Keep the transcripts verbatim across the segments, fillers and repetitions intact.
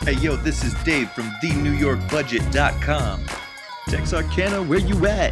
Hey, yo, this is Dave from the new york budget dot com. Texarkana, where you at?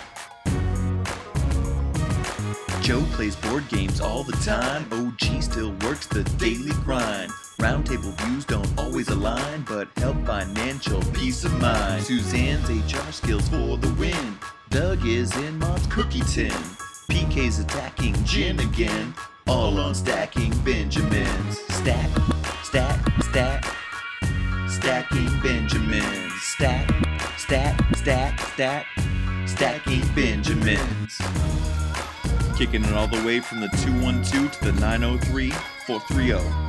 Joe plays board games all the time. O G still works the daily grind. Roundtable views don't always align, but help financial peace of mind. Suzanne's H R skills for the win. Doug is in Mom's cookie tin. P K's attacking Jen again. All on Stacking Benjamins. Stack, stack, stack. Stacking Benjamins. Stack, stack, stack, stack. Stacking Benjamins. Kicking it all the way from the two one two to the nine oh three, four three oh.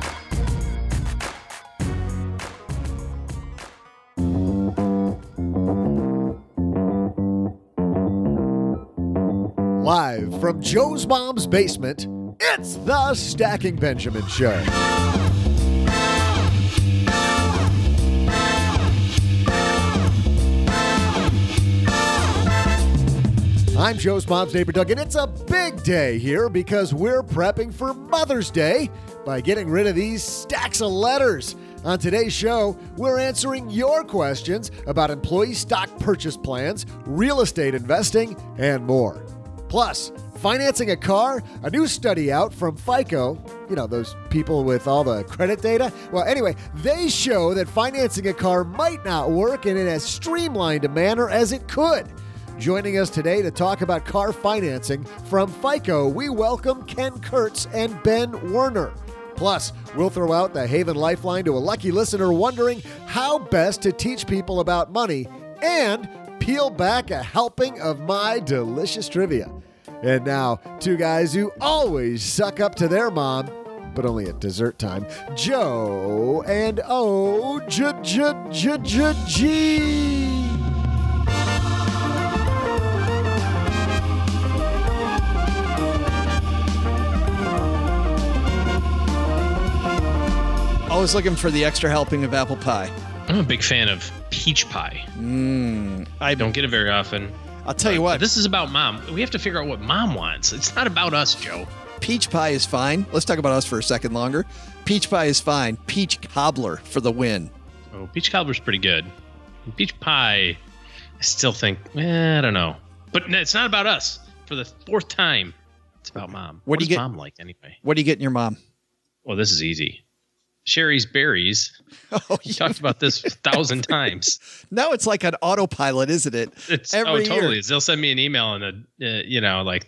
Live from Joe's mom's basement, it's the Stacking Benjamin Show. I'm Joe's mom's neighbor, Doug, and it's a big day here because we're prepping for Mother's Day by getting rid of these stacks of letters. On today's show, we're answering your questions about employee stock purchase plans, real estate investing, and more. Plus, financing a car, a new study out from FICO, you know, those people with all the credit data. Well, anyway, they show that financing a car might not work in as streamlined a manner as it could. Joining us today to talk about car financing from FICO, we welcome Ken Kurtz and Ben Werner. Plus, we'll throw out the Haven Lifeline to a lucky listener wondering how best to teach people about money and peel back a helping of my delicious trivia. And now, two guys who always suck up to their mom, but only at dessert time, Joe and O J J J J G. Always looking for the extra helping of apple pie. I'm a big fan of peach pie. Mm, I don't get it very often. I'll tell you what. This is about mom. We have to figure out what mom wants. It's not about us, Joe. Peach pie is fine. Let's talk about us for a second longer. Peach pie is fine. Peach cobbler for the win. Oh, peach cobbler's pretty good. Peach pie, I still think, eh, I don't know. But it's not about us. For the fourth time, it's about mom. What, what do does you get, mom like anyway? What do you get in your mom? Well, this is easy. Sherry's Berries. Oh, we talked about this a thousand times. Now it's like an autopilot, isn't it? It's Every oh, totally. year. They'll send me an email in a uh, you know like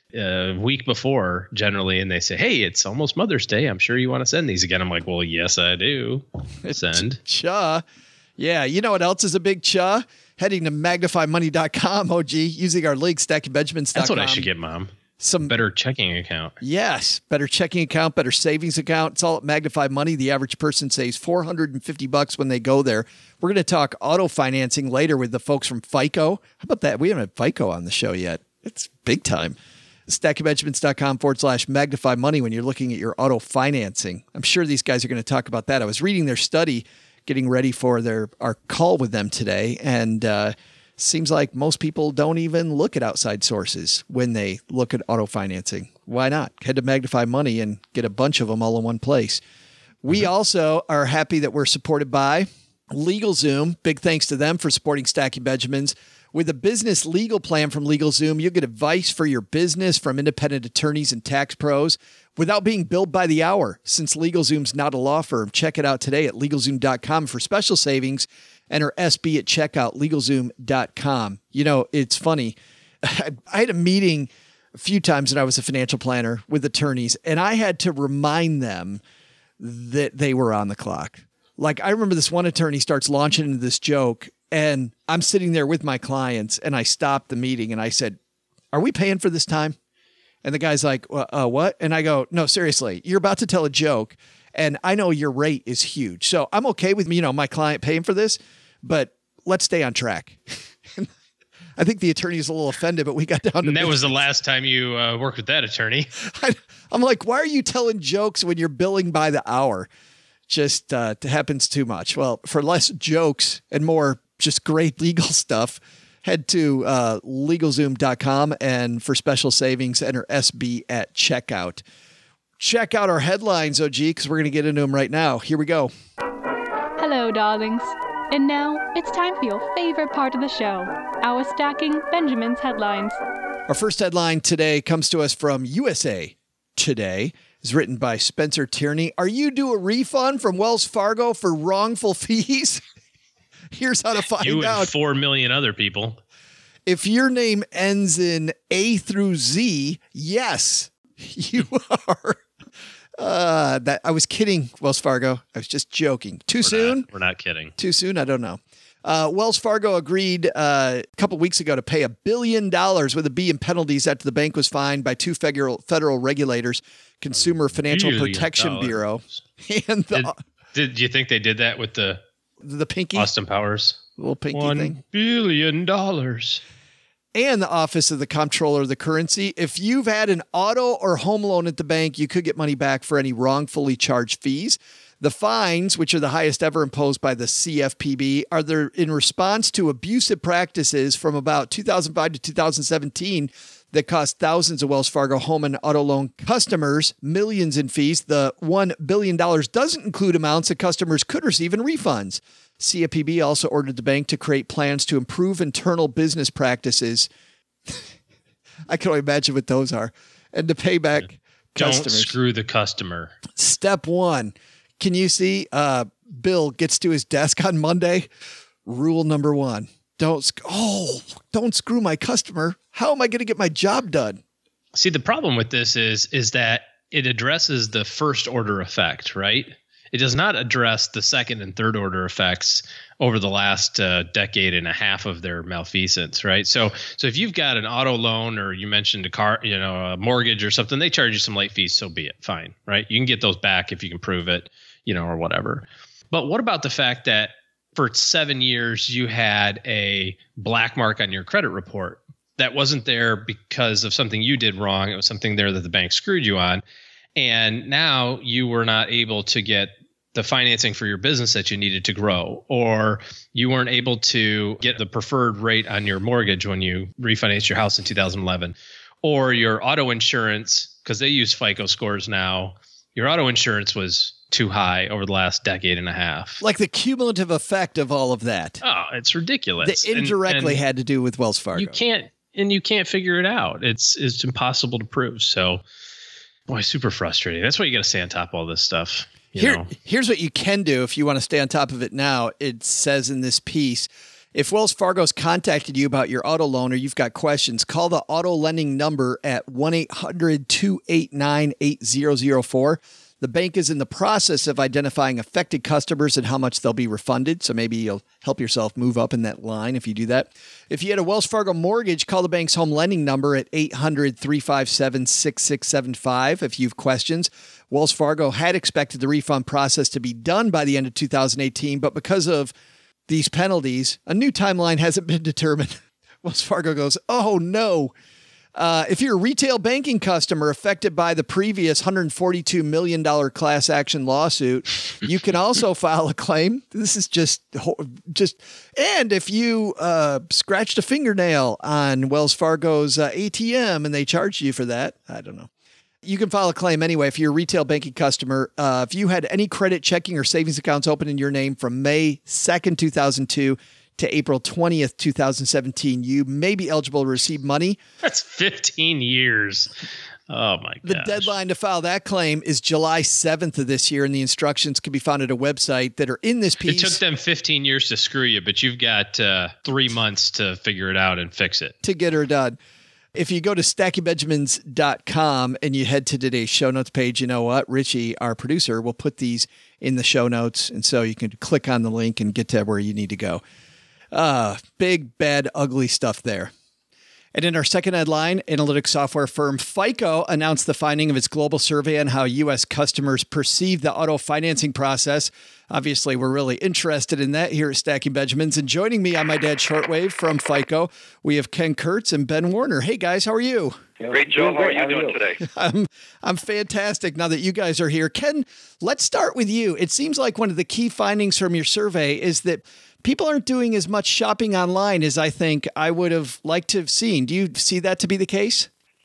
a week before generally, and they say, "Hey, it's almost Mother's Day. I'm sure you want to send these again." I'm like, "Well, yes, I do." Send. Cha. Yeah. You know what else is a big cha? Heading to magnify money dot com, O G, using our link stacking benjamins dot com. That's what I should get, Mom. Some better checking account. Yes, better checking account, better savings account. It's all at Magnify Money. The average person saves four hundred fifty bucks when they go there. We're going to talk auto financing later with the folks from FICO. How about that? We haven't had FICO on the show yet. It's big time. stacking benjamins dot com forward slash magnify money when you're looking at your auto financing. I'm sure these guys are going to talk about that. I was reading their study, getting ready for their our call with them today, and uh seems like most people don't even look at outside sources when they look at auto financing. Why not? Head to Magnify Money and get a bunch of them all in one place. We mm-hmm. also are happy that we're supported by LegalZoom. Big thanks to them for supporting Stacking Benjamins. With a business legal plan from LegalZoom, you'll get advice for your business from independent attorneys and tax pros without being billed by the hour. Since LegalZoom's not a law firm, check it out today at legal zoom dot com for special savings. Enter S B at checkout, legal zoom dot com. You know, it's funny. I had a meeting a few times when I was a financial planner with attorneys, and I had to remind them that they were on the clock. Like, I remember this one attorney starts launching into this joke, and I'm sitting there with my clients, and I stopped the meeting, and I said, "Are we paying for this time?" And the guy's like, uh, what? And I go, "No, seriously, you're about to tell a joke, and I know your rate is huge. So I'm okay with, you know, my client paying for this, but let's stay on track." I think the attorney is a little offended, but we got down to And that business. was the last time you uh, worked with that attorney. I, I'm like, why are you telling jokes when you're billing by the hour? Just uh, it happens too much. Well, for less jokes and more just great legal stuff, head to uh, legal zoom dot com, and for special savings, enter S B at checkout. Check out our headlines, O G, because we're going to get into them right now. Here we go. Hello, darlings. And now, it's time for your favorite part of the show, our Stacking Benjamin's headlines. Our first headline today comes to us from U S A Today. It's written by Spencer Tierney. Are you due a refund from Wells Fargo for wrongful fees? Here's how to find you out. and four million other people. If your name ends in A through Z, yes, you are. Uh, that I was kidding, Wells Fargo. I was just joking. Too We're soon? Not, we're not kidding. Too soon? I don't know. Uh, Wells Fargo agreed uh, a couple weeks ago to pay a billion dollars with a B in penalties after the bank was fined by two federal federal regulators, Consumer Financial Billion Protection dollars. Bureau, and the Did, did you think they did that with the the pinky Austin Powers little pinky One thing, billion dollars, and the Office of the Comptroller of the Currency? If you've had an auto or home loan at the bank, you could get money back for any wrongfully charged fees. The fines, which are the highest ever imposed by the C F P B, are there in response to abusive practices from about two thousand five to two thousand seventeen that cost thousands of Wells Fargo home and auto loan customers millions in fees. The one billion dollars doesn't include amounts that customers could receive in refunds. C F P B also ordered the bank to create plans to improve internal business practices. I can only imagine what those are. And to pay back don't customers. screw the customer. Step one. Can you see uh, Bill gets to his desk on Monday? Rule number one. Don't, sc- oh, don't screw my customer. How am I going to get my job done? See, the problem with this is, is that it addresses the first order effect, right? It does not address the second and third order effects over the last uh, decade and a half of their malfeasance, right? So, so if you've got an auto loan, or you mentioned a car, you know, a mortgage or something, they charge you some late fees. So be it, fine, right? You can get those back if you can prove it, you know, or whatever. But what about the fact that for seven years you had a black mark on your credit report that wasn't there because of something you did wrong? It was something there that the bank screwed you on. And now you were not able to get the financing for your business that you needed to grow, or you weren't able to get the preferred rate on your mortgage when you refinanced your house in two thousand eleven, or your auto insurance, because they use FICO scores now, your auto insurance was too high over the last decade and a half. Like the cumulative effect of all of that. Oh, it's ridiculous. That indirectly and, and had to do with Wells Fargo. You can't, and you can't figure it out. It's it's impossible to prove. So, boy, super frustrating. That's why you got to stay on top of all this stuff. You Here, know? Here's what you can do if you want to stay on top of it now. It says in this piece, if Wells Fargo's contacted you about your auto loan or you've got questions, call the auto lending number at one eight hundred two eight nine eight zero zero four. The bank is in the process of identifying affected customers and how much they'll be refunded. So maybe you'll help yourself move up in that line if you do that. If you had a Wells Fargo mortgage, call the bank's home lending number at eight hundred three five seven six six seven five if you have questions. Wells Fargo had expected the refund process to be done by the end of two thousand eighteen, but because of these penalties, a new timeline hasn't been determined. Wells Fargo goes, oh no. Uh, if you're a retail banking customer affected by the previous one hundred forty-two million dollars class action lawsuit, you can also file a claim. This is just, just, and if you uh, scratched a fingernail on Wells Fargo's uh, A T M and they charged you for that, I don't know. You can file a claim anyway if you're a retail banking customer. Uh, if you had any credit, checking, or savings accounts open in your name from May second, two thousand two to April twentieth, two thousand seventeen, you may be eligible to receive money. That's fifteen years. Oh, my God. The deadline to file that claim is July seventh of this year, and the instructions can be found at a website that are in this piece. It took them fifteen years to screw you, but you've got uh, three months to figure it out and fix it. To get her done. If you go to stacking benjamins dot com and you head to today's show notes page, you know what? Richie, our producer, will put these in the show notes, and so you can click on the link and get to where you need to go. Uh, big, bad, ugly stuff there. And in our second headline, analytics software firm FICO announced the finding of its global survey on how U S customers perceive the auto financing process. Obviously, we're really interested in that here at Stacking Benjamins. And joining me on my dad's shortwave from FICO, we have Ken Kurtz and Ben Warner. Hey, guys, how are you? Great, Joe. How are you doing today? I'm, I'm fantastic now that you guys are here. Ken, let's start with you. It seems like one of the key findings from your survey is that people aren't doing as much shopping online as I think I would have liked to have seen. Do you see that to be the case?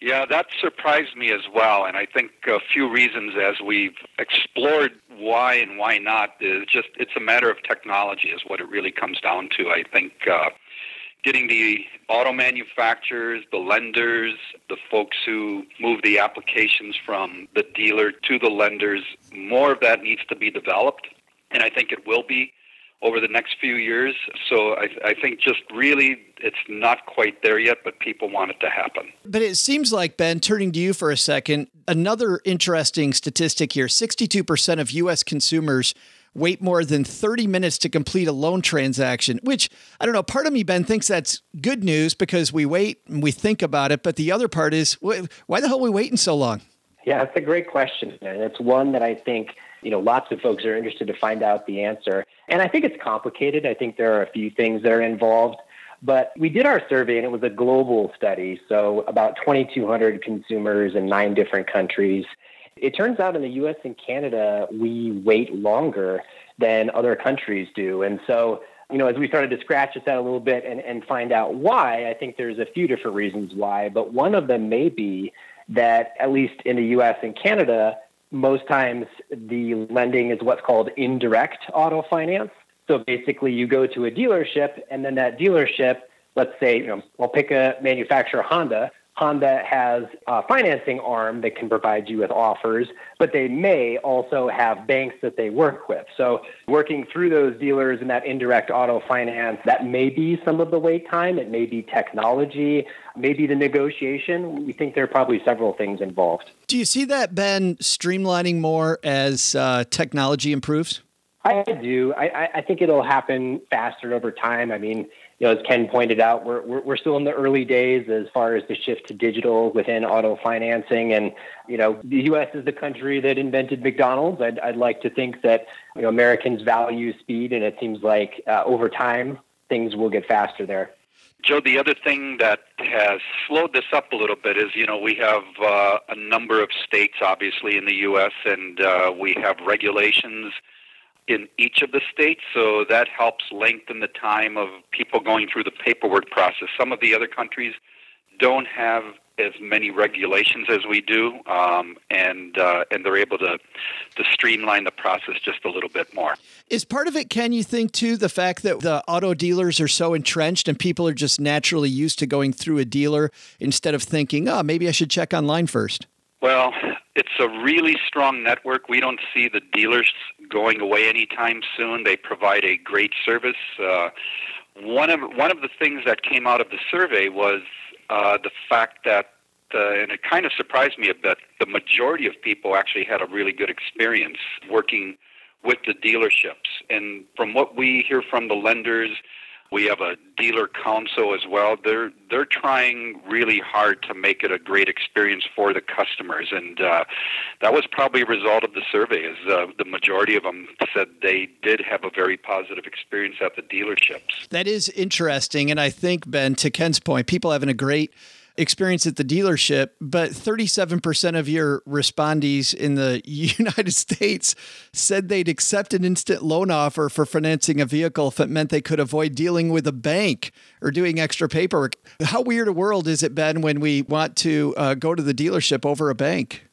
Yeah, that surprised me as well. And I think a few reasons as we've explored why and why not is just it's a matter of technology is what it really comes down to. I think uh, getting the auto manufacturers, the lenders, the folks who move the applications from the dealer to the lenders, more of that needs to be developed. And I think it will be over the next few years. So I, I think just really it's not quite there yet, but people want it to happen. But it seems like, Ben, turning to you for a second, another interesting statistic here, sixty-two percent of U S consumers wait more than thirty minutes to complete a loan transaction, which, I don't know, part of me, Ben, thinks that's good news because we wait and we think about it. But the other part is, why the hell are we waiting so long? Yeah, it's a great question. And it's one that I think, you know, lots of folks are interested to find out the answer. And I think it's complicated. I think there are a few things that are involved. But we did our survey, and it was a global study. So about twenty-two hundred consumers in nine different countries. It turns out in the U S and Canada, we wait longer than other countries do. And so, you know, as we started to scratch this out a little bit and, and find out why, I think there's a few different reasons why. But one of them may be that, at least in the U S and Canada, most times the lending is what's called indirect auto finance. So basically you go to a dealership and then that dealership, let's say, you know, I'll pick a manufacturer, Honda. Honda has a financing arm that can provide you with offers, but they may also have banks that they work with. So working through those dealers in that indirect auto finance, that may be some of the wait time. It may be technology, maybe the negotiation. We think there are probably several things involved. Do you see that, Ben, streamlining more as uh, technology improves? I do. I, I think it'll happen faster over time. I mean, you know, as Ken pointed out, we're, we're we're still in the early days as far as the shift to digital within auto financing. And, you know, the U S is the country that invented McDonald's. I'd, I'd like to think that, you know, Americans value speed, and it seems like uh, over time, things will get faster there. Joe, the other thing that has slowed this up a little bit is, you know, we have uh, a number of states, obviously, in the U S, and uh, we have regulations in each of the states, so that helps lengthen the time of people going through the paperwork process. Some of the other countries don't have as many regulations as we do, um, and uh, and they're able to to streamline the process just a little bit more. Is part of it, Ken, you think, too, the fact that the auto dealers are so entrenched and people are just naturally used to going through a dealer instead of thinking, oh, maybe I should check online first? Well, it's a really strong network. We don't see the dealers going away anytime soon. They provide a great service. Uh, one of one of the things that came out of the survey was uh, the fact that, uh, and it kind of surprised me a bit, the majority of people actually had a really good experience working with the dealerships. And from what we hear from the lenders, we have a dealer council as well. They're they're trying really hard to make it a great experience for the customers, and uh, that was probably a result of the survey. Is uh, the majority of them said they did have a very positive experience at the dealerships. That is interesting, and I think, Ben, to Ken's point, people having a great experience at the dealership, but thirty-seven percent of your respondees in the United States said they'd accept an instant loan offer for financing a vehicle if it meant they could avoid dealing with a bank or doing extra paperwork. How weird a world is it, Ben, when we want to uh, go to the dealership over a bank?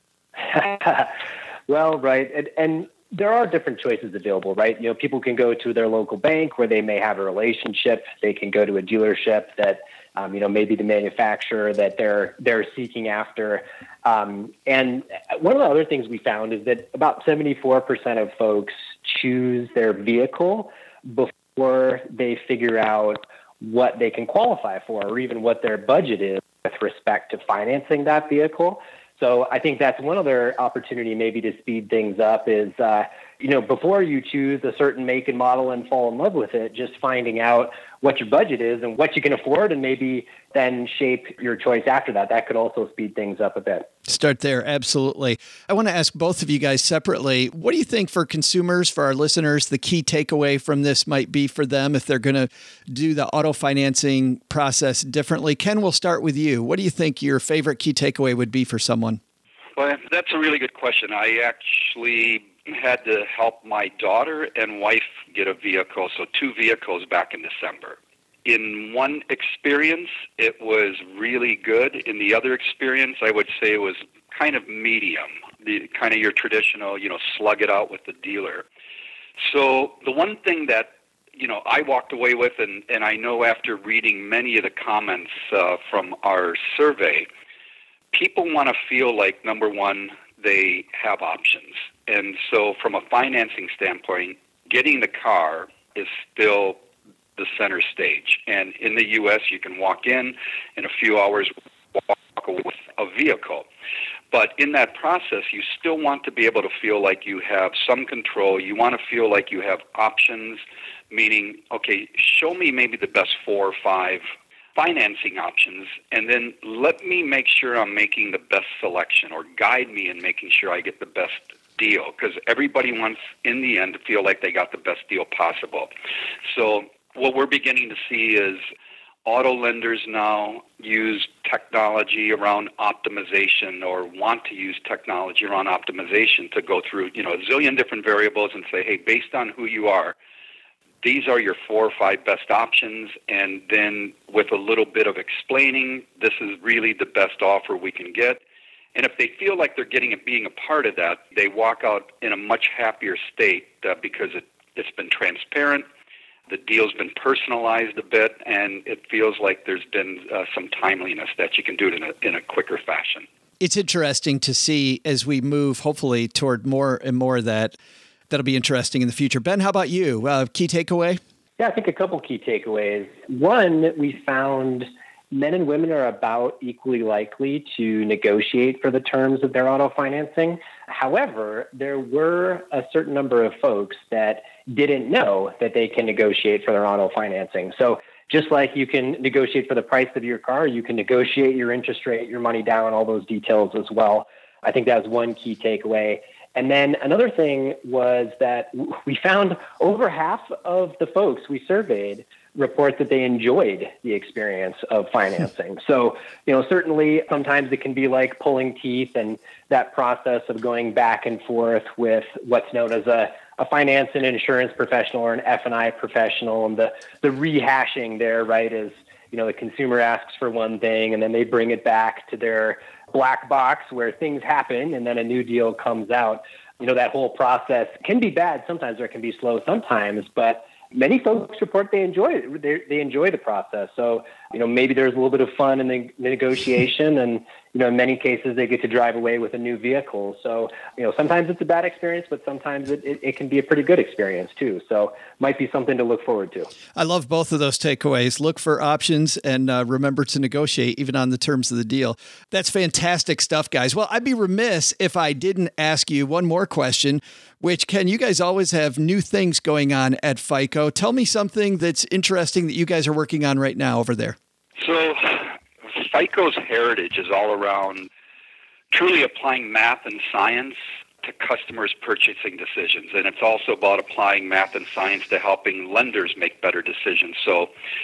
Well, right. And, and there are different choices available, right? You know, people can go to their local bank where they may have a relationship. They can go to a dealership that Um, you know, maybe the manufacturer that they're they're seeking after. Um, and one of the other things we found is that about seventy-four percent of folks choose their vehicle before they figure out what they can qualify for or even what their budget is with respect to financing that vehicle. So I think that's one other opportunity maybe to speed things up is, uh, you know, before you choose a certain make and model and fall in love with it, just finding out what your budget is and what you can afford and maybe then shape your choice after that. That could also speed things up a bit. Start there. Absolutely. I want to ask both of you guys separately. What do you think for consumers, for our listeners, the key takeaway from this might be for them if they're going to do the auto financing process differently? Ken, we'll start with you. What do you think your favorite key takeaway would be for someone? Well, that's a really good question. I actually had to help my daughter and wife get a vehicle, so two vehicles back in December. In one experience, it was really good. In the other experience, I would say it was kind of medium, the kind of your traditional, you know, slug it out with the dealer. So the one thing that, you know, I walked away with, and, and I know after reading many of the comments uh, from our survey, people want to feel like, number one, they have options. And so from a financing standpoint, getting the car is still the center stage. And in the U S, you can walk in, in a few hours, walk away with a vehicle. But in that process, you still want to be able to feel like you have some control. You want to feel like you have options, meaning, okay, show me maybe the best four or five financing options, and then let me make sure I'm making the best selection, or guide me in making sure I get the best deal, because everybody wants, in the end, to feel like they got the best deal possible. So what we're beginning to see is auto lenders now use technology around optimization, or want to use technology around optimization to go through, you know, a zillion different variables and say, hey, based on who you are, these are your four or five best options. And then with a little bit of explaining, this is really the best offer we can get. And if they feel like they're getting it, being a part of that, they walk out in a much happier state uh, because it, it's been transparent. The deal's been personalized a bit, and it feels like there's been uh, some timeliness that you can do it in a, in a quicker fashion. It's interesting to see as we move, hopefully, toward more and more of that. That'll be interesting in the future. Ben, how about you? Uh, key takeaway? Yeah, I think a couple key takeaways. One, we found men and women are about equally likely to negotiate for the terms of their auto financing. However, there were a certain number of folks that didn't know that they can negotiate for their auto financing. So just like you can negotiate for the price of your car, you can negotiate your interest rate, your money down, all those details as well. I think that was one key takeaway. And then another thing was that we found over half of the folks we surveyed report that they enjoyed the experience of financing. So, you know, certainly sometimes it can be like pulling teeth, and that process of going back and forth with what's known as a, a finance and insurance professional or an F and I professional, and the, the rehashing there, right, is, you know, the consumer asks for one thing and then they bring it back to their black box where things happen and then a new deal comes out. You know, that whole process can be bad sometimes, or it can be slow sometimes, but many folks report they enjoy it. They, they enjoy the process. So, you know, maybe there's a little bit of fun in the, the negotiation, and, you know, in many cases they get to drive away with a new vehicle. So, you know, sometimes it's a bad experience, but sometimes it, it, it can be a pretty good experience too. So might be something to look forward to. I love both of those takeaways. Look for options, and uh, remember to negotiate even on the terms of the deal. That's fantastic stuff, guys. Well, I'd be remiss if I didn't ask you one more question, which, Ken, you guys always have new things going on at FICO. Tell me something that's interesting that you guys are working on right now over there. So FICO's heritage is all around truly applying math and science to customers' purchasing decisions. And it's also about applying math and science to helping lenders make better decisions. So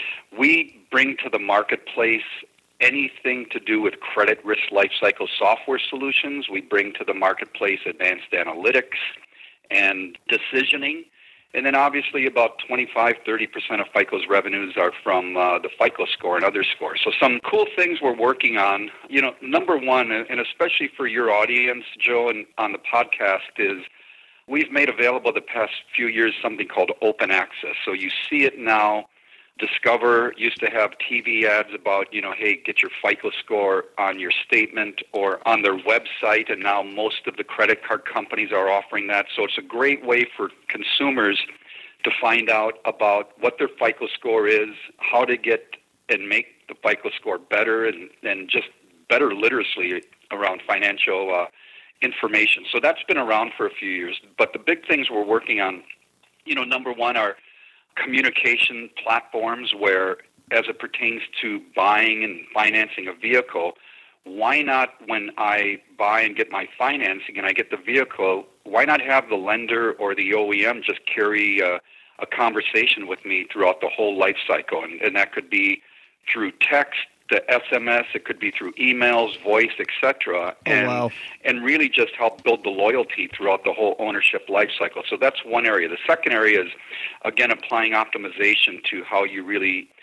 we bring to the marketplace anything to do with credit risk lifecycle software solutions. We bring to the marketplace advanced analytics and decisioning. And then obviously about twenty-five, thirty percent of FICO's revenues are from uh, the FICO score and other scores. So some cool things we're working on, you know, number one, and especially for your audience, Joe, and on the podcast, is we've made available the past few years something called open access. So you see it now. Discover used to have T V ads about, you know, hey, get your FICO score on your statement or on their website, and now most of the credit card companies are offering that. So it's a great way for consumers to find out about what their FICO score is, how to get and make the FICO score better, and, and just better literacy around financial uh, information. So that's been around for a few years. But the big things we're working on, you know, number one are communication platforms where, as it pertains to buying and financing a vehicle, why not, when I buy and get my financing and I get the vehicle, why not have the lender or the O E M just carry a, a conversation with me throughout the whole life cycle? And, and that could be through text, the S M S, it could be through emails, voice, et cetera, and, oh, wow. and really just help build the loyalty throughout the whole ownership life cycle. So that's one area. The second area is, again, applying optimization to how you really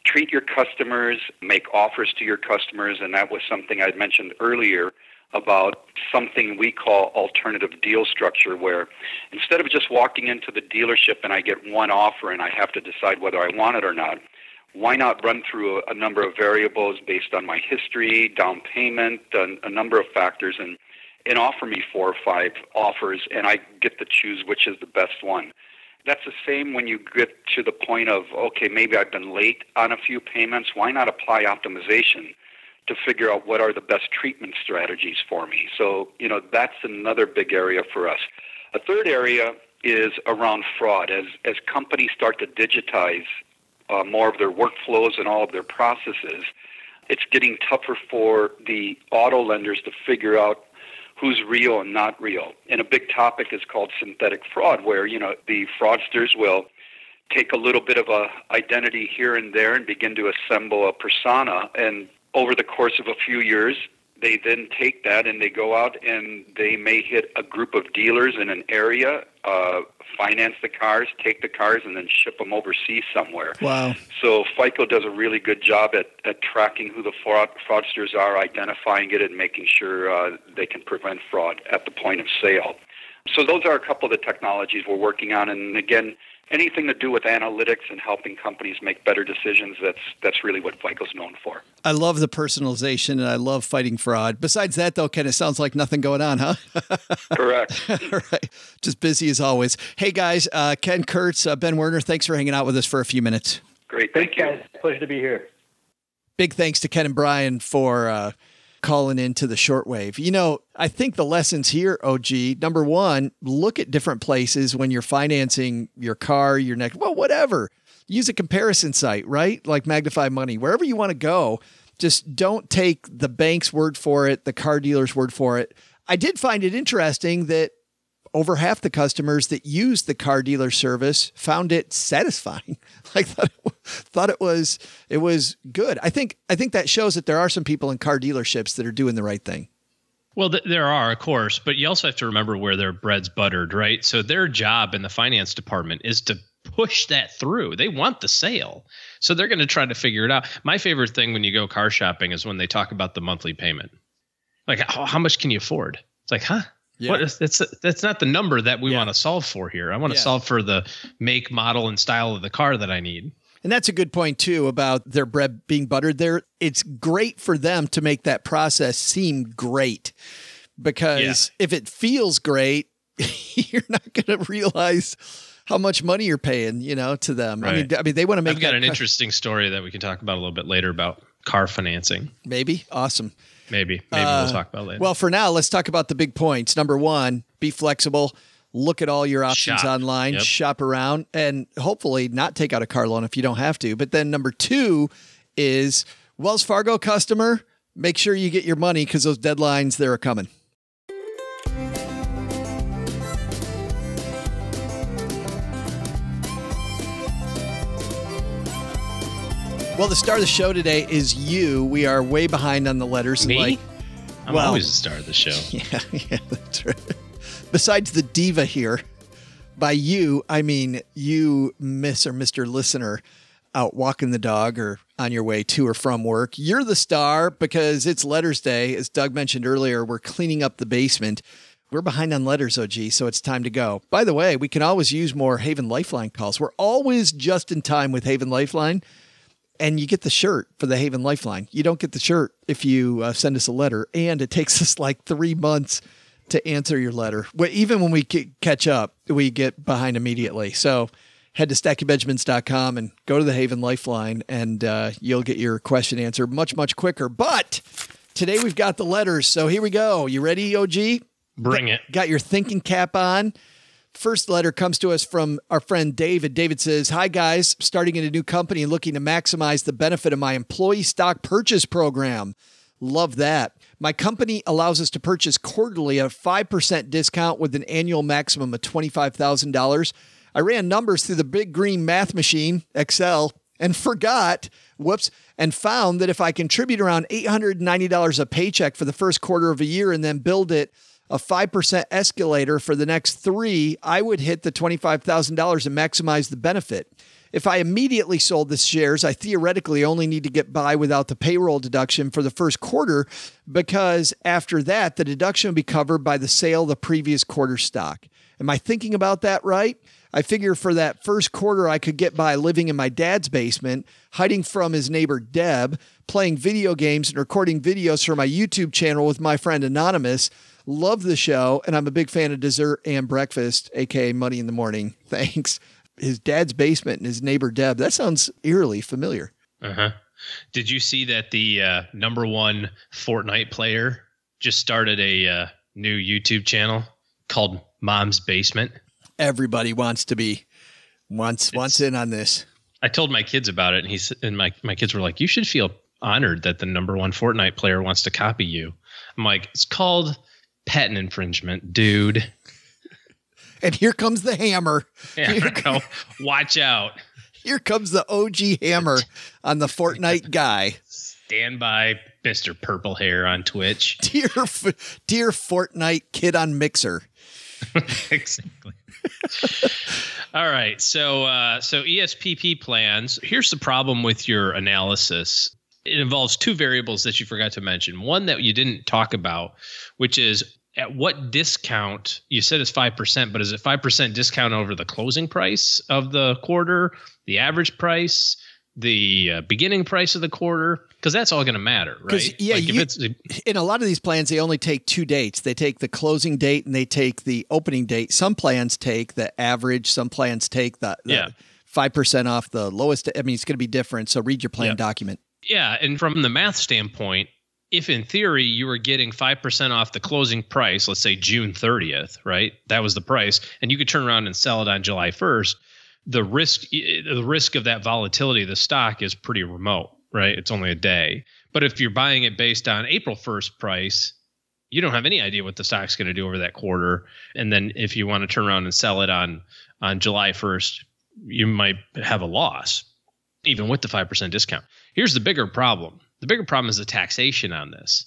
treat your customers, make offers to your customers, and that was something I'd mentioned earlier about something we call alternative deal structure, where instead of just walking into the dealership and I get one offer and I have to decide whether I want it or not, why not run through a, a number of variables based on my history, down payment, a, a number of factors, and, and offer me four or five offers, and I get to choose which is the best one. That's the same when you get to the point of, okay, maybe I've been late on a few payments. Why not apply optimization to figure out what are the best treatment strategies for me? So, you know, that's another big area for us. A third area is around fraud. As as companies start to digitize uh, more of their workflows and all of their processes, it's getting tougher for the auto lenders to figure out who's real and not real. And a big topic is called synthetic fraud, where, you know, the fraudsters will take a little bit of a identity here and there and begin to assemble a persona. And over the course of a few years, they then take that and they go out and they may hit a group of dealers in an area, uh, finance the cars, take the cars, and then ship them overseas somewhere. Wow. So FICO does a really good job at, at tracking who the fraud, fraudsters are, identifying it, and making sure uh, they can prevent fraud at the point of sale. So those are a couple of the technologies we're working on. And again, anything to do with analytics and helping companies make better decisions, that's that's really what FICO's known for. I love the personalization, and I love fighting fraud. Besides that, though, Ken, it sounds like nothing going on, huh? Correct. All right. Just busy as always. Hey, guys, uh, Ken Kurtz, uh, Ben Werner, thanks for hanging out with us for a few minutes. Great. Thank Thanks, you. guys. Pleasure to be here. Big thanks to Ken and Brian for uh, calling into the shortwave. You know, I think the lessons here, O G, number one, look at different places when you're financing your car, your next, well, whatever. Use a comparison site, right? Like Magnify Money, wherever you want to go. Just don't take the bank's word for it, the car dealer's word for it. I did find it interesting that over half the customers that used the car dealer service found it satisfying. Like thought it, thought it was it was good. I think I think that shows that there are some people in car dealerships that are doing the right thing. Well, th- there are, of course, but you also have to remember where their bread's buttered, right? So their job in the finance department is to push that through. They want the sale. So they're going to try to figure it out. My favorite thing when you go car shopping is when they talk about the monthly payment. Like, how, how much can you afford? It's like, huh? Yeah. What is, that's that's not the number that we yeah. want to solve for here. I want to yeah. solve for the make, model, and style of the car that I need. And that's a good point, too, about their bread being buttered there. It's great for them to make that process seem great, because yeah. if it feels great, you're not going to realize how much money you're paying, you know, to them. Right. I mean, I mean, they want to make. I've got that an cut. interesting story that we can talk about a little bit later about car financing. Maybe. Awesome. Maybe. Maybe uh, we'll talk about it later. Well, for now, let's talk about the big points. Number one, be flexible. Look at all your options shop. online, yep. shop around, and hopefully not take out a car loan if you don't have to. But then number two is Wells Fargo customer, make sure you get your money because those deadlines, they're coming. Well, the star of the show today is you. We are way behind on the letters. Me? Like, I'm well, always the star of the show. Yeah, yeah, that's right. Besides the diva here, by you, I mean you, Miss or Mister Listener, out walking the dog or on your way to or from work. You're the star because it's Letters Day. As Doug mentioned earlier, we're cleaning up the basement. We're behind on letters, O G, so it's time to go. By the way, we can always use more Haven Lifeline calls. We're always just in time with Haven Lifeline. And you get the shirt for the Haven Lifeline. You don't get the shirt if you uh, send us a letter. And it takes us like three months to answer your letter. Even when we c- catch up, we get behind immediately. So head to stacky benjamins dot com and go to the Haven Lifeline, and uh, you'll get your question answered much, much quicker. But today we've got the letters. So here we go. You ready, O G? Bring it. Got your thinking cap on? First letter comes to us from our friend David. David says, hi, guys. Starting in a new company and looking to maximize the benefit of my employee stock purchase program. Love that. My company allows us to purchase quarterly at a five percent discount with an annual maximum of twenty-five thousand dollars. I ran numbers through the big green math machine, Excel, and forgot, whoops, and found that if I contribute around eight hundred ninety dollars a paycheck for the first quarter of a year and then build it a five percent escalator for the next three, I would hit the twenty-five thousand dollars and maximize the benefit. If I immediately sold the shares, I theoretically only need to get by without the payroll deduction for the first quarter, because after that, the deduction will be covered by the sale of the previous quarter stock. Am I thinking about that right? I figure for that first quarter, I could get by living in my dad's basement, hiding from his neighbor Deb, playing video games and recording videos for my YouTube channel with my friend Anonymous. Love the show, and I'm a big fan of dessert and breakfast, aka Money in the Morning. Thanks. His dad's basement and his neighbor Deb. That sounds eerily familiar. Uh-huh. Did you see that the uh, number one Fortnite player just started a uh, new YouTube channel called Mom's Basement? Everybody wants to be, wants, wants in on this. I told my kids about it, and he's and my, my kids were like, you should feel honored that the number one Fortnite player wants to copy you. I'm like, it's called patent infringement, dude. And here comes the hammer. Yeah, here, no, watch out. Here comes the O G hammer on the Fortnite guy. Stand by, Mister Purple Hair on Twitch. Dear, dear Fortnite kid on Mixer. Exactly. All right. So, uh, so E S P P plans. Here's the problem with your analysis. It involves two variables that you forgot to mention. One that you didn't talk about, which is at what discount. You said it's five percent, but is it five percent discount over the closing price of the quarter, the average price, the uh, beginning price of the quarter? Because that's all going to matter, right? Yeah, like you, if it's, in a lot of these plans, they only take two dates. They take the closing date and they take the opening date. Some plans take the average. Some plans take the, the yeah. five percent off the lowest. I mean, it's going to be different. So read your plan yeah. document. Yeah, and from the math standpoint, if in theory you were getting five percent off the closing price, let's say June thirtieth, right? That was the price, and you could turn around and sell it on July first. The risk, the risk of that volatility of the stock is pretty remote, right? It's only a day. But if you're buying it based on April first price, you don't have any idea what the stock's going to do over that quarter. And then if you want to turn around and sell it on on July first, you might have a loss, even with the five percent discount. Here's the bigger problem. The bigger problem is the taxation on this.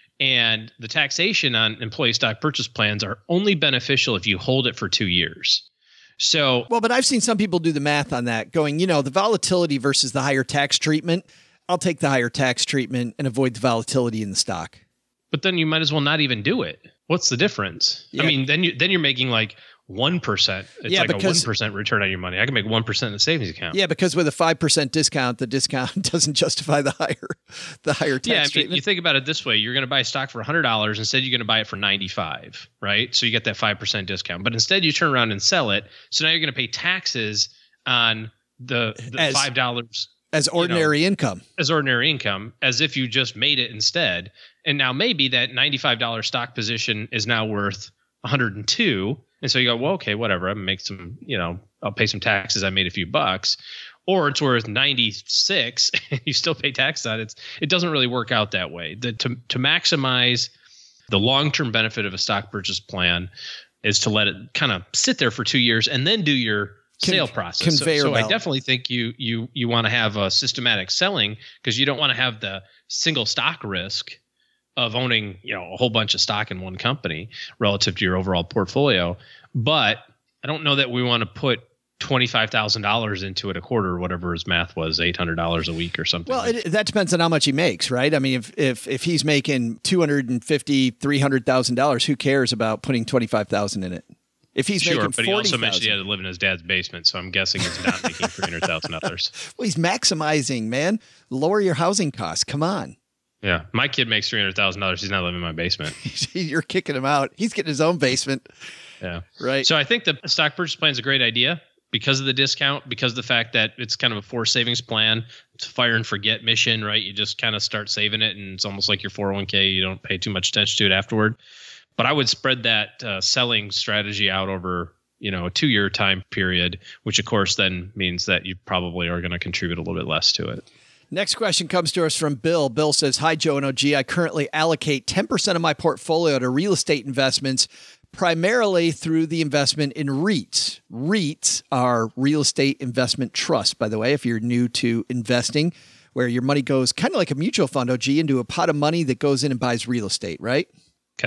And the taxation on employee stock purchase plans are only beneficial if you hold it for two years. So, well, but I've seen some people do the math on that going, you know, the volatility versus the higher tax treatment. I'll take the higher tax treatment and avoid the volatility in the stock. But then you might as well not even do it. What's the difference? Yeah. I mean, then you then you're making like one percent. It's yeah, like because, a one percent return on your money. I can make one percent in the savings account. Yeah, because with a five percent discount, the discount doesn't justify the higher the higher tax yeah, I mean, treatment. You think about it this way. You're going to buy a stock for one hundred dollars. Instead, you're going to buy it for ninety-five dollars, right? So you get that five percent discount. But instead, you turn around and sell it. So now you're going to pay taxes on the, the as, five dollars. As ordinary you know, income. As ordinary income, as if you just made it instead. And now maybe that ninety-five dollars stock position is now worth one hundred two dollars. And so you go, well, okay, whatever. I'm gonna make some, you know, I'll pay some taxes. I made a few bucks, or it's worth ninety-six. You still pay taxes on it. It's, it doesn't really work out that way. The, to to maximize the long-term benefit of a stock purchase plan is to let it kind of sit there for two years and then do your sale Con- process. Conveyor so, so belt. I definitely think you you you want to have a systematic selling, because you don't want to have the single stock risk of owning, you know, a whole bunch of stock in one company relative to your overall portfolio. But I don't know that we want to put twenty-five thousand dollars into it a quarter, or whatever his math was, eight hundred dollars a week or something. Well, like it, that depends on how much he makes, right? I mean, if if if he's making two hundred fifty thousand dollars, three hundred thousand dollars, who cares about putting twenty-five thousand dollars in it? If he's sure, making but he also mentioned he thousand had to live in his dad's basement, so I'm guessing he's not making three hundred thousand dollars. Well, he's maximizing, man. Lower your housing costs. Come on. Yeah, my kid makes three hundred thousand dollars. He's not living in my basement. You're kicking him out. He's getting his own basement. Yeah. Right. So I think the stock purchase plan is a great idea because of the discount, because of the fact that it's kind of a forced savings plan. It's a fire and forget mission, right? You just kind of start saving it, and it's almost like your four oh one k. You don't pay too much attention to it afterward. But I would spread that uh, selling strategy out over, you know, a two-year time period, which of course then means that you probably are going to contribute a little bit less to it. Next question comes to us from Bill. Bill says, hi, Joe and O G. I currently allocate ten percent of my portfolio to real estate investments, primarily through the investment in REITs. REITs are real estate investment trusts, by the way, if you're new to investing, where your money goes kind of like a mutual fund, O G, into a pot of money that goes in and buys real estate, right? Okay.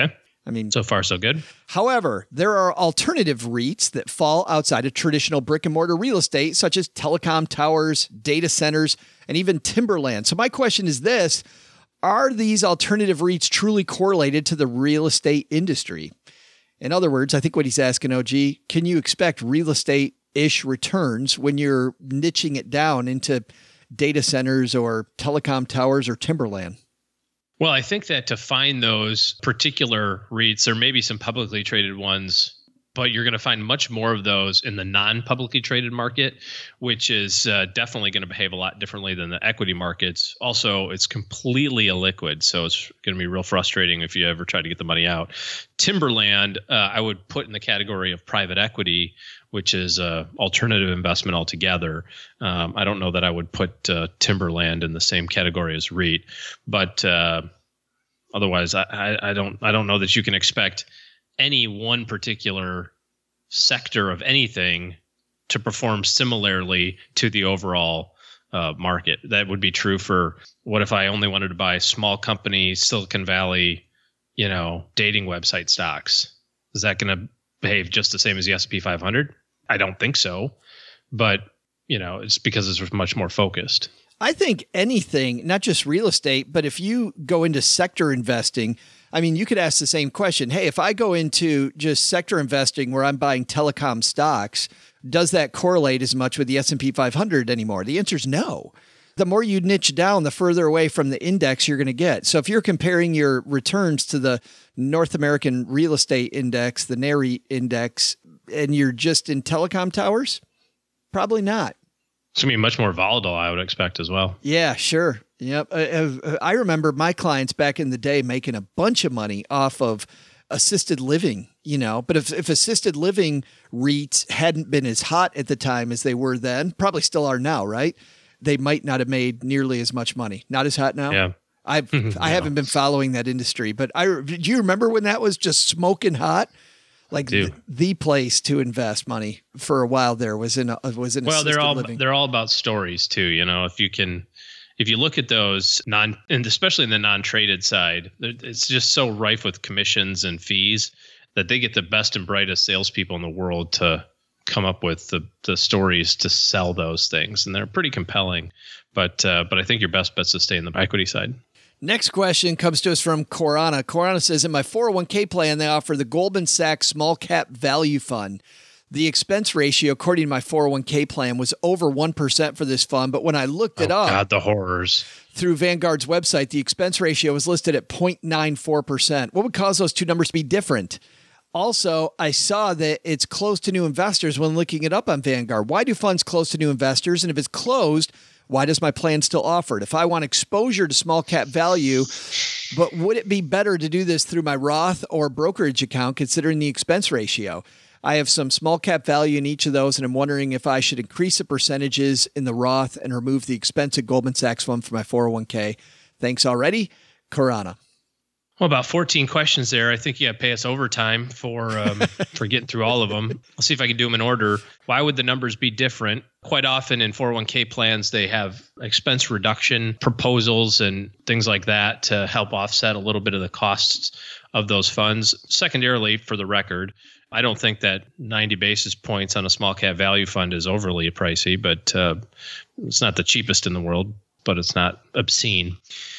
I mean, so far, so good. However, there are alternative REITs that fall outside of traditional brick and mortar real estate, such as telecom towers, data centers, and even timberland. So my question is this: are these alternative REITs truly correlated to the real estate industry? In other words, I think what he's asking, O G, can you expect real estate-ish returns when you're niching it down into data centers or telecom towers or timberland? Well, I think that to find those particular REITs, there may be some publicly traded ones, but you're going to find much more of those in the non-publicly traded market, which is uh, definitely going to behave a lot differently than the equity markets. Also, it's completely illiquid, so it's going to be real frustrating if you ever try to get the money out. Timberland, uh, I would put in the category of private equity, which is a alternative investment altogether. Um, I don't know that I would put uh, Timberland in the same category as REIT, but uh, otherwise, I, I, I don't I don't know that you can expect any one particular sector of anything to perform similarly to the overall uh, market. That would be true for what if I only wanted to buy small company, Silicon Valley, you know, dating website stocks? Is that going to behave just the same as the S and P five hundred? I don't think so, but you know, it's because it's much more focused. I think anything, not just real estate, but if you go into sector investing, I mean, you could ask the same question. Hey, if I go into just sector investing where I'm buying telecom stocks, does that correlate as much with the S and P five hundred anymore? The answer is no. The more you niche down, the further away from the index you're going to get. So if you're comparing your returns to the North American Real Estate Index, the N A R E index, and you're just in telecom towers, probably not. It's going to be much more volatile, I would expect as well. Yeah, sure. Yep. I, I remember my clients back in the day making a bunch of money off of assisted living, you know, but if, if assisted living REITs hadn't been as hot at the time as they were then, probably still are now, right? They might not have made nearly as much money. Not as hot now. Yeah. I've, I haven't been following that industry, but I, do you remember when that was just smoking hot? Like the, the place to invest money for a while there was in a, was in well, assisted they're all living. They're all about stories too. You know, if you can, if you look at those non, and especially in the non-traded side, it's just so rife with commissions and fees that they get the best and brightest salespeople in the world to come up with the the stories to sell those things, and they're pretty compelling. But uh, but I think your best bet's to stay in the equity side. Next question comes to us from Corana. Corana says, in my four oh one k plan, they offer the Goldman Sachs Small Cap Value Fund. The expense ratio, according to my four oh one k plan, was over one percent for this fund. But when I looked it oh, up God, the horrors. through Vanguard's website, the expense ratio was listed at zero point nine four percent. What would cause those two numbers to be different? Also, I saw that it's closed to new investors when looking it up on Vanguard. Why do funds close to new investors? And if it's closed, why does my plan still offer it? If I want exposure to small cap value, but would it be better to do this through my Roth or brokerage account considering the expense ratio? I have some small cap value in each of those, and I'm wondering if I should increase the percentages in the Roth and remove the expensive Goldman Sachs fund for my four oh one k. Thanks already, Corana. Well, about fourteen questions there. I think you got to pay us overtime for um, for getting through all of them. I'll see if I can do them in order. Why would the numbers be different? Quite often in four oh one k plans, they have expense reduction proposals and things like that to help offset a little bit of the costs of those funds. Secondarily, for the record, I don't think that ninety basis points on a small cap value fund is overly pricey, but uh, it's not the cheapest in the world, but it's not obscene.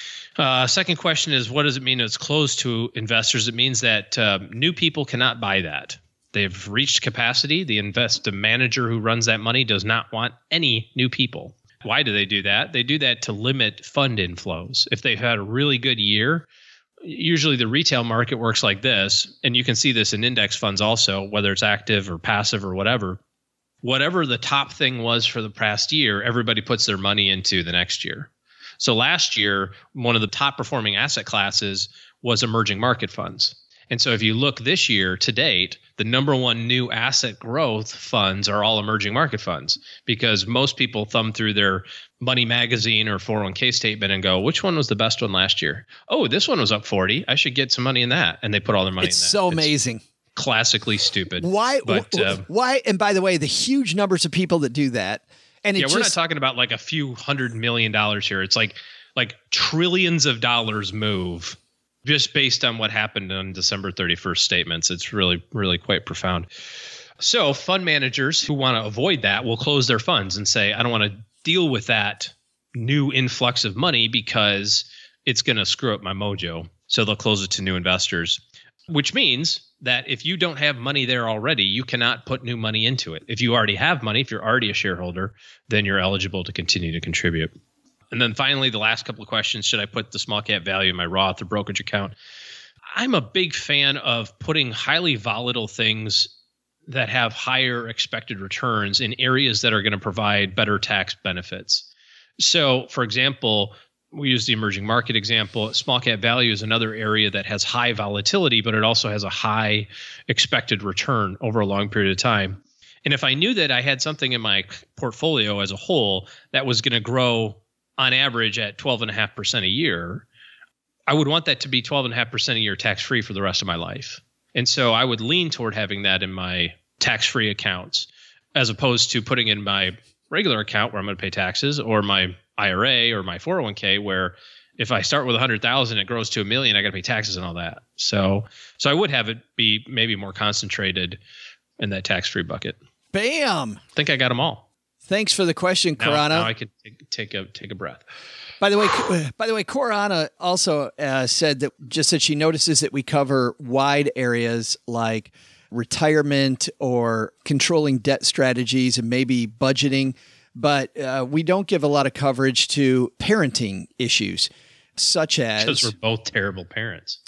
Uh, second question is, what does it mean it's closed to investors? It means that uh, new people cannot buy that. They've reached capacity. The invest the manager who runs that money does not want any new people. Why do they do that? They do that to limit fund inflows. If they've had a really good year, usually the retail market works like this, and you can see this in index funds also, whether it's active or passive or whatever. Whatever the top thing was for the past year, everybody puts their money into the next year. So last year, one of the top performing asset classes was emerging market funds. And so if you look this year to date, the number one new asset growth funds are all emerging market funds, because most people thumb through their Money Magazine or four oh one k statement and go, which one was the best one last year? Oh, this one was up forty. I should get some money in that. And they put all their money it's in that. So it's so amazing. Classically stupid. Why? But, uh, why? And by the way, the huge numbers of people that do that. And it yeah, just, we're not talking about like a few hundred million dollars here. It's like like trillions of dollars move just based on what happened on December thirty-first statements. It's really, really quite profound. So fund managers who want to avoid that will close their funds and say, I don't want to deal with that new influx of money because it's going to screw up my mojo. So they'll close it to new investors, which means that if you don't have money there already, you cannot put new money into it. If you already have money, if you're already a shareholder, then you're eligible to continue to contribute. And then finally, the last couple of questions, should I put the small cap value in my Roth or brokerage account? I'm a big fan of putting highly volatile things that have higher expected returns in areas that are going to provide better tax benefits. So, for example, we use the emerging market example. Small cap value is another area that has high volatility, but it also has a high expected return over a long period of time. And if I knew that I had something in my portfolio as a whole that was going to grow on average at twelve point five percent a year, I would want that to be twelve point five percent a year tax-free for the rest of my life. And so I would lean toward having that in my tax-free accounts as opposed to putting in my regular account where I'm going to pay taxes, or my I R A or my four oh one k where if I start with one hundred thousand, it grows to a million, I got to pay taxes and all that. So so I would have it be maybe more concentrated in that tax-free bucket. Bam! I think I got them all. Thanks for the question, Now, Corana. now I could take, take a take a breath. By the way, by the way, Corana also uh, said that just that she notices that we cover wide areas like retirement or controlling debt strategies and maybe budgeting, but uh, we don't give a lot of coverage to parenting issues, such as because we're both terrible parents.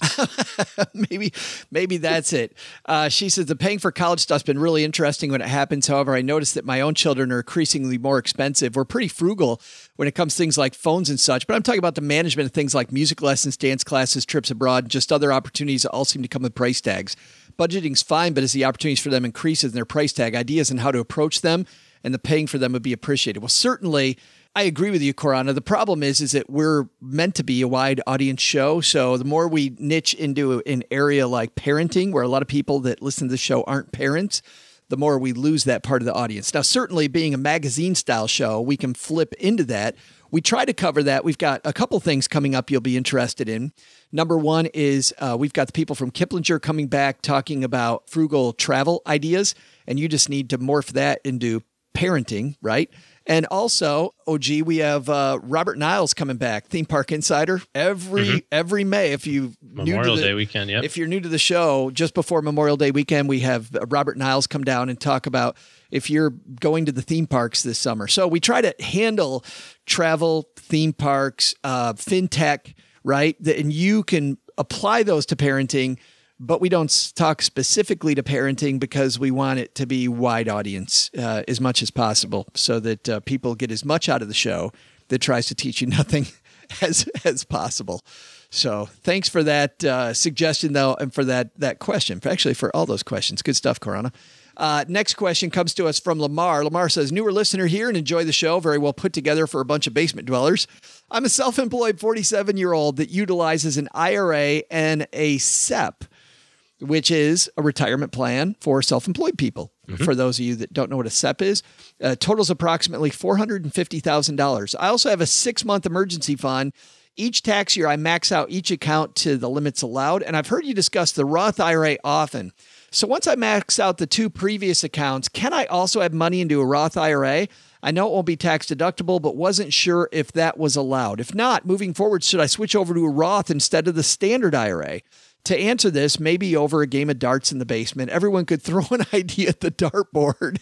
maybe, maybe that's it. Uh, she says the paying for college stuff's been really interesting when it happens. However, I noticed that my own children are increasingly more expensive. We're pretty frugal when it comes to things like phones and such, but I'm talking about the management of things like music lessons, dance classes, trips abroad, and just other opportunities that all seem to come with price tags. Budgeting's fine, but as the opportunities for them increases in their price tag, ideas on how to approach them and the paying for them would be appreciated. Well, certainly, I agree with you, Corana. The problem is, is that we're meant to be a wide audience show. So the more we niche into an area like parenting, where a lot of people that listen to the show aren't parents, the more we lose that part of the audience. Now, certainly being a magazine style show, we can flip into that. We try to cover that. We've got a couple things coming up you'll be interested in. Number one is uh, we've got the people from Kiplinger coming back talking about frugal travel ideas, and you just need to morph that into parenting, right? And also, O G, we have uh, Robert Niles coming back, Theme Park Insider, every mm-hmm. every May. If you Memorial new to the, Day weekend, yep. If you're new to the show, just before Memorial Day weekend, we have Robert Niles come down and talk about if you're going to the theme parks this summer. So we try to handle travel, theme parks, uh, fintech, right? And you can apply those to parenting, but we don't talk specifically to parenting because we want it to be wide audience uh, as much as possible so that uh, people get as much out of the show that tries to teach you nothing as as possible. So thanks for that uh, suggestion, though, and for that that question. Actually, for all those questions. Good stuff, Corana. Uh, next question comes to us from Lamar. Lamar says, newer listener here and enjoy the show. Very well put together for a bunch of basement dwellers. I'm a self-employed forty-seven-year-old that utilizes an I R A and a S E P, which is a retirement plan for self-employed people. Mm-hmm. For those of you that don't know what a S E P is, uh, totals approximately four hundred fifty thousand dollars. I also have a six-month emergency fund. Each tax year, I max out each account to the limits allowed, and I've heard you discuss the Roth I R A often. So once I max out the two previous accounts, can I also add money into a Roth I R A? I know it won't be tax deductible, but wasn't sure if that was allowed. If not, moving forward, should I switch over to a Roth instead of the standard I R A? To answer this, maybe over a game of darts in the basement, everyone could throw an idea at the dartboard.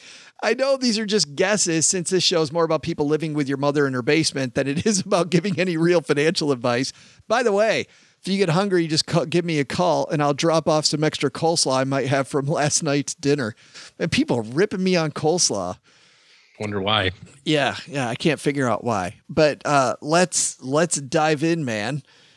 I know these are just guesses since this show is more about people living with your mother in her basement than it is about giving any real financial advice. By the way, if you get hungry, you just call, give me a call and I'll drop off some extra coleslaw I might have from last night's dinner. And people are ripping me on coleslaw. Wonder why. Yeah, yeah, I can't figure out why. But uh, let's let's dive in, man.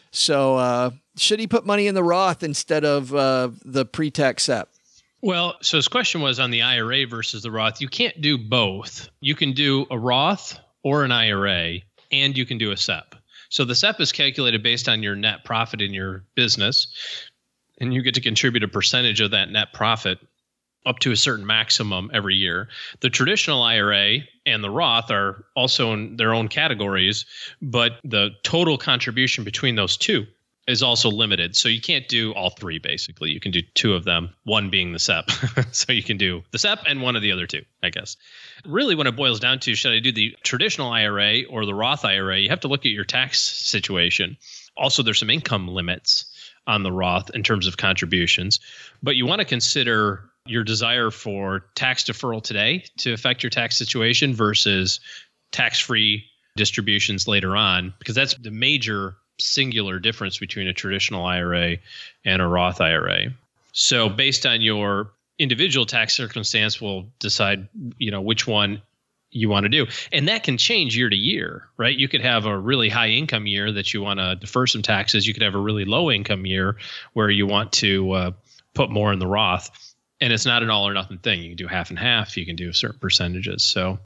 So uh, should he put money in the Roth instead of uh, the pre-tax S E P? Well, so his question was on the I R A versus the Roth. You can't do both. You can do a Roth or an I R A, and you can do a S E P. So the S E P is calculated based on your net profit in your business, and you get to contribute a percentage of that net profit up to a certain maximum every year. The traditional I R A and the Roth are also in their own categories, but the total contribution between those two is also limited. So you can't do all three, basically. You can do two of them, one being the S E P. So you can do the S E P and one of the other two, I guess. Really, when it boils down to, should I do the traditional I R A or the Roth I R A, you have to look at your tax situation. Also, there's some income limits on the Roth in terms of contributions. But you want to consider your desire for tax deferral today to affect your tax situation versus tax-free distributions later on, because that's the major singular difference between a traditional I R A and a Roth I R A. So based on your individual tax circumstance, we'll decide, you know, which one you want to do. And that can change year to year, right? You could have a really high income year that you want to defer some taxes. You could have a really low income year where you want to uh, put more in the Roth. And it's not an all or nothing thing. You can do half and half. You can do certain percentages. So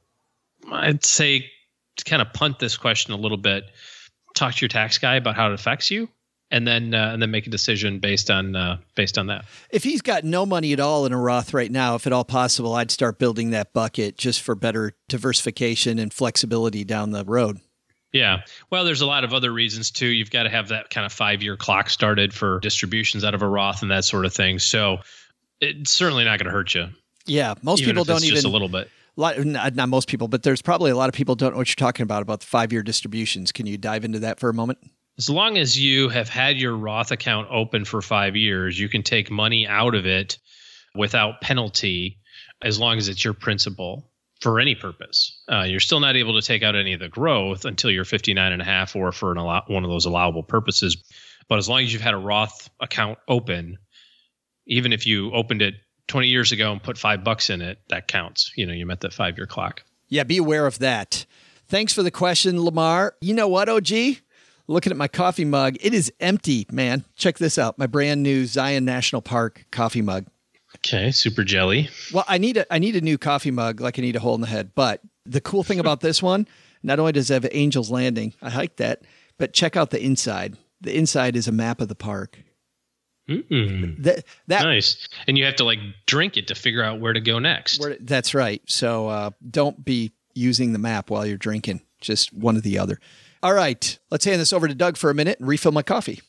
I'd say to kind of punt this question a little bit, talk to your tax guy about how it affects you, and then uh, and then make a decision based on uh, based on that. If he's got no money at all in a Roth right now, if at all possible, I'd start building that bucket just for better diversification and flexibility down the road. Yeah. Well, there's a lot of other reasons too. You've got to have that kind of five-year clock started for distributions out of a Roth and that sort of thing. So it's certainly not going to hurt you. Yeah. Most even people if don't it's even just a little bit. A lot, not, not most people, but there's probably a lot of people don't know what you're talking about, about the five-year distributions. Can you dive into that for a moment? As long as you have had your Roth account open for five years, you can take money out of it without penalty as long as it's your principal for any purpose. Uh, you're still not able to take out any of the growth until you're fifty-nine and a half or for an allow- one of those allowable purposes. But as long as you've had a Roth account open, even if you opened it twenty years ago and put five bucks in it, that counts. You know, you met that five-year clock. Yeah, be aware of that. Thanks for the question, Lamar. You know what, O G? Looking at my coffee mug, it is empty, man. Check this out. My brand new Zion National Park coffee mug. Okay, super jelly. Well, I need a I need a new coffee mug like I need a hole in the head. But the cool thing about this one, not only does it have Angel's Landing, I like that, but check out the inside. The inside is a map of the park. Mm-mm. That, that nice. And you have to like drink it to figure out where to go next. Where, that's right. So uh, don't be using the map while you're drinking. Just one or the other. All right. Let's hand this over to Doug for a minute and refill my coffee.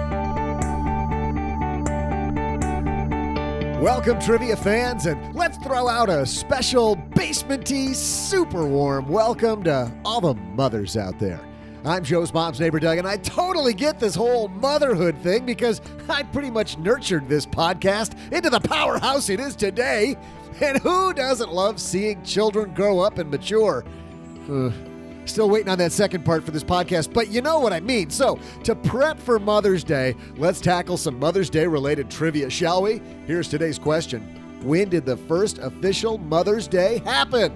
Welcome, trivia fans, and let's throw out a special basement-y, super warm welcome to all the mothers out there. I'm Joe's mom's neighbor, Doug, and I totally get this whole motherhood thing because I pretty much nurtured this podcast into the powerhouse it is today. And who doesn't love seeing children grow up and mature? Uh, still waiting on that second part for this podcast, but you know what I mean. So, to prep for Mother's Day, let's tackle some Mother's Day-related trivia, shall we? Here's today's question. When did the first official Mother's Day happen?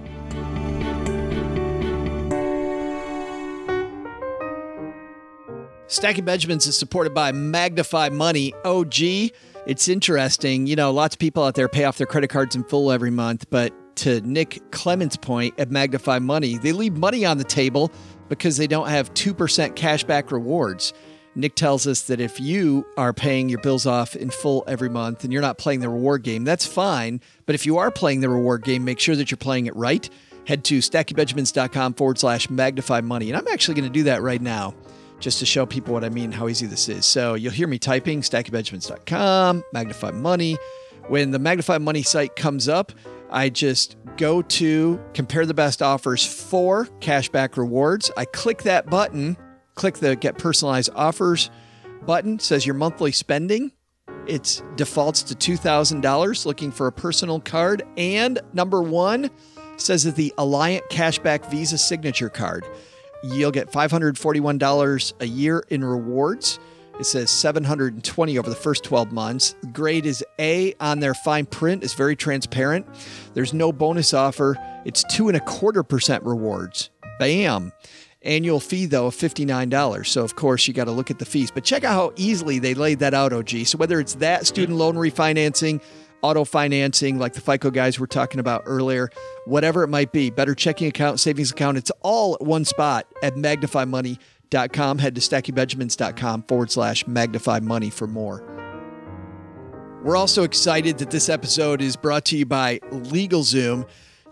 Stacking Benjamins is supported by Magnify Money. O G, it's interesting. You know, lots of people out there pay off their credit cards in full every month, but to Nick Clement's point at Magnify Money, they leave money on the table because they don't have two percent cashback rewards. Nick tells us that if you are paying your bills off in full every month and you're not playing the reward game, that's fine. But if you are playing the reward game, make sure that you're playing it right. Head to stackingbenjamins.com forward slash magnify money. And I'm actually going to do that right now, just to show people what I mean, how easy this is. So you'll hear me typing stacky benjamins dot com, Magnify Money. When the Magnify Money site comes up, I just go to compare the best offers for cashback rewards. I click that button, click the get personalized offers button, it says your monthly spending. It defaults to two thousand dollars, looking for a personal card. And number one says that the Alliant Cashback Visa Signature Card. You'll get five hundred forty-one dollars a year in rewards. It says seven hundred twenty dollars over the first twelve months. The grade is A on their fine print. It's very transparent. There's no bonus offer. It's two and a quarter percent rewards. Bam. Annual fee, though, of fifty-nine dollars. So, of course, you got to look at the fees. But check out how easily they laid that out, O G. So whether it's that student loan refinancing, auto financing, like the FICO guys were talking about earlier, whatever it might be, better checking account, savings account, it's all at one spot at magnify money dot com. Head to stackingbenjamins.com forward slash magnify money for more. We're also excited that this episode is brought to you by LegalZoom.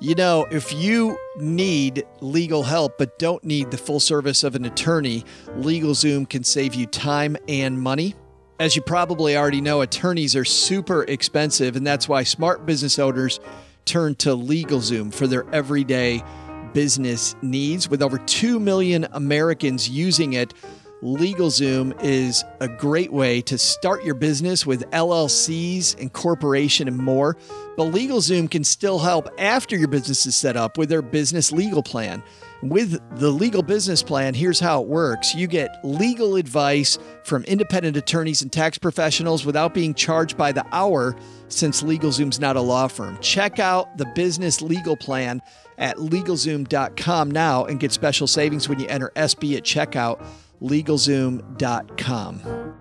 You know, if you need legal help but don't need the full service of an attorney, LegalZoom can save you time and money. As you probably already know, attorneys are super expensive, and that's why smart business owners turn to LegalZoom for their everyday business needs. With over two million Americans using it, LegalZoom is a great way to start your business with L L Cs and corporation and more. But LegalZoom can still help after your business is set up with their business legal plan. With the legal business plan, here's how it works. You get legal advice from independent attorneys and tax professionals without being charged by the hour, since LegalZoom's not a law firm. Check out the business legal plan at LegalZoom dot com now and get special savings when you enter S B at checkout. LegalZoom dot com.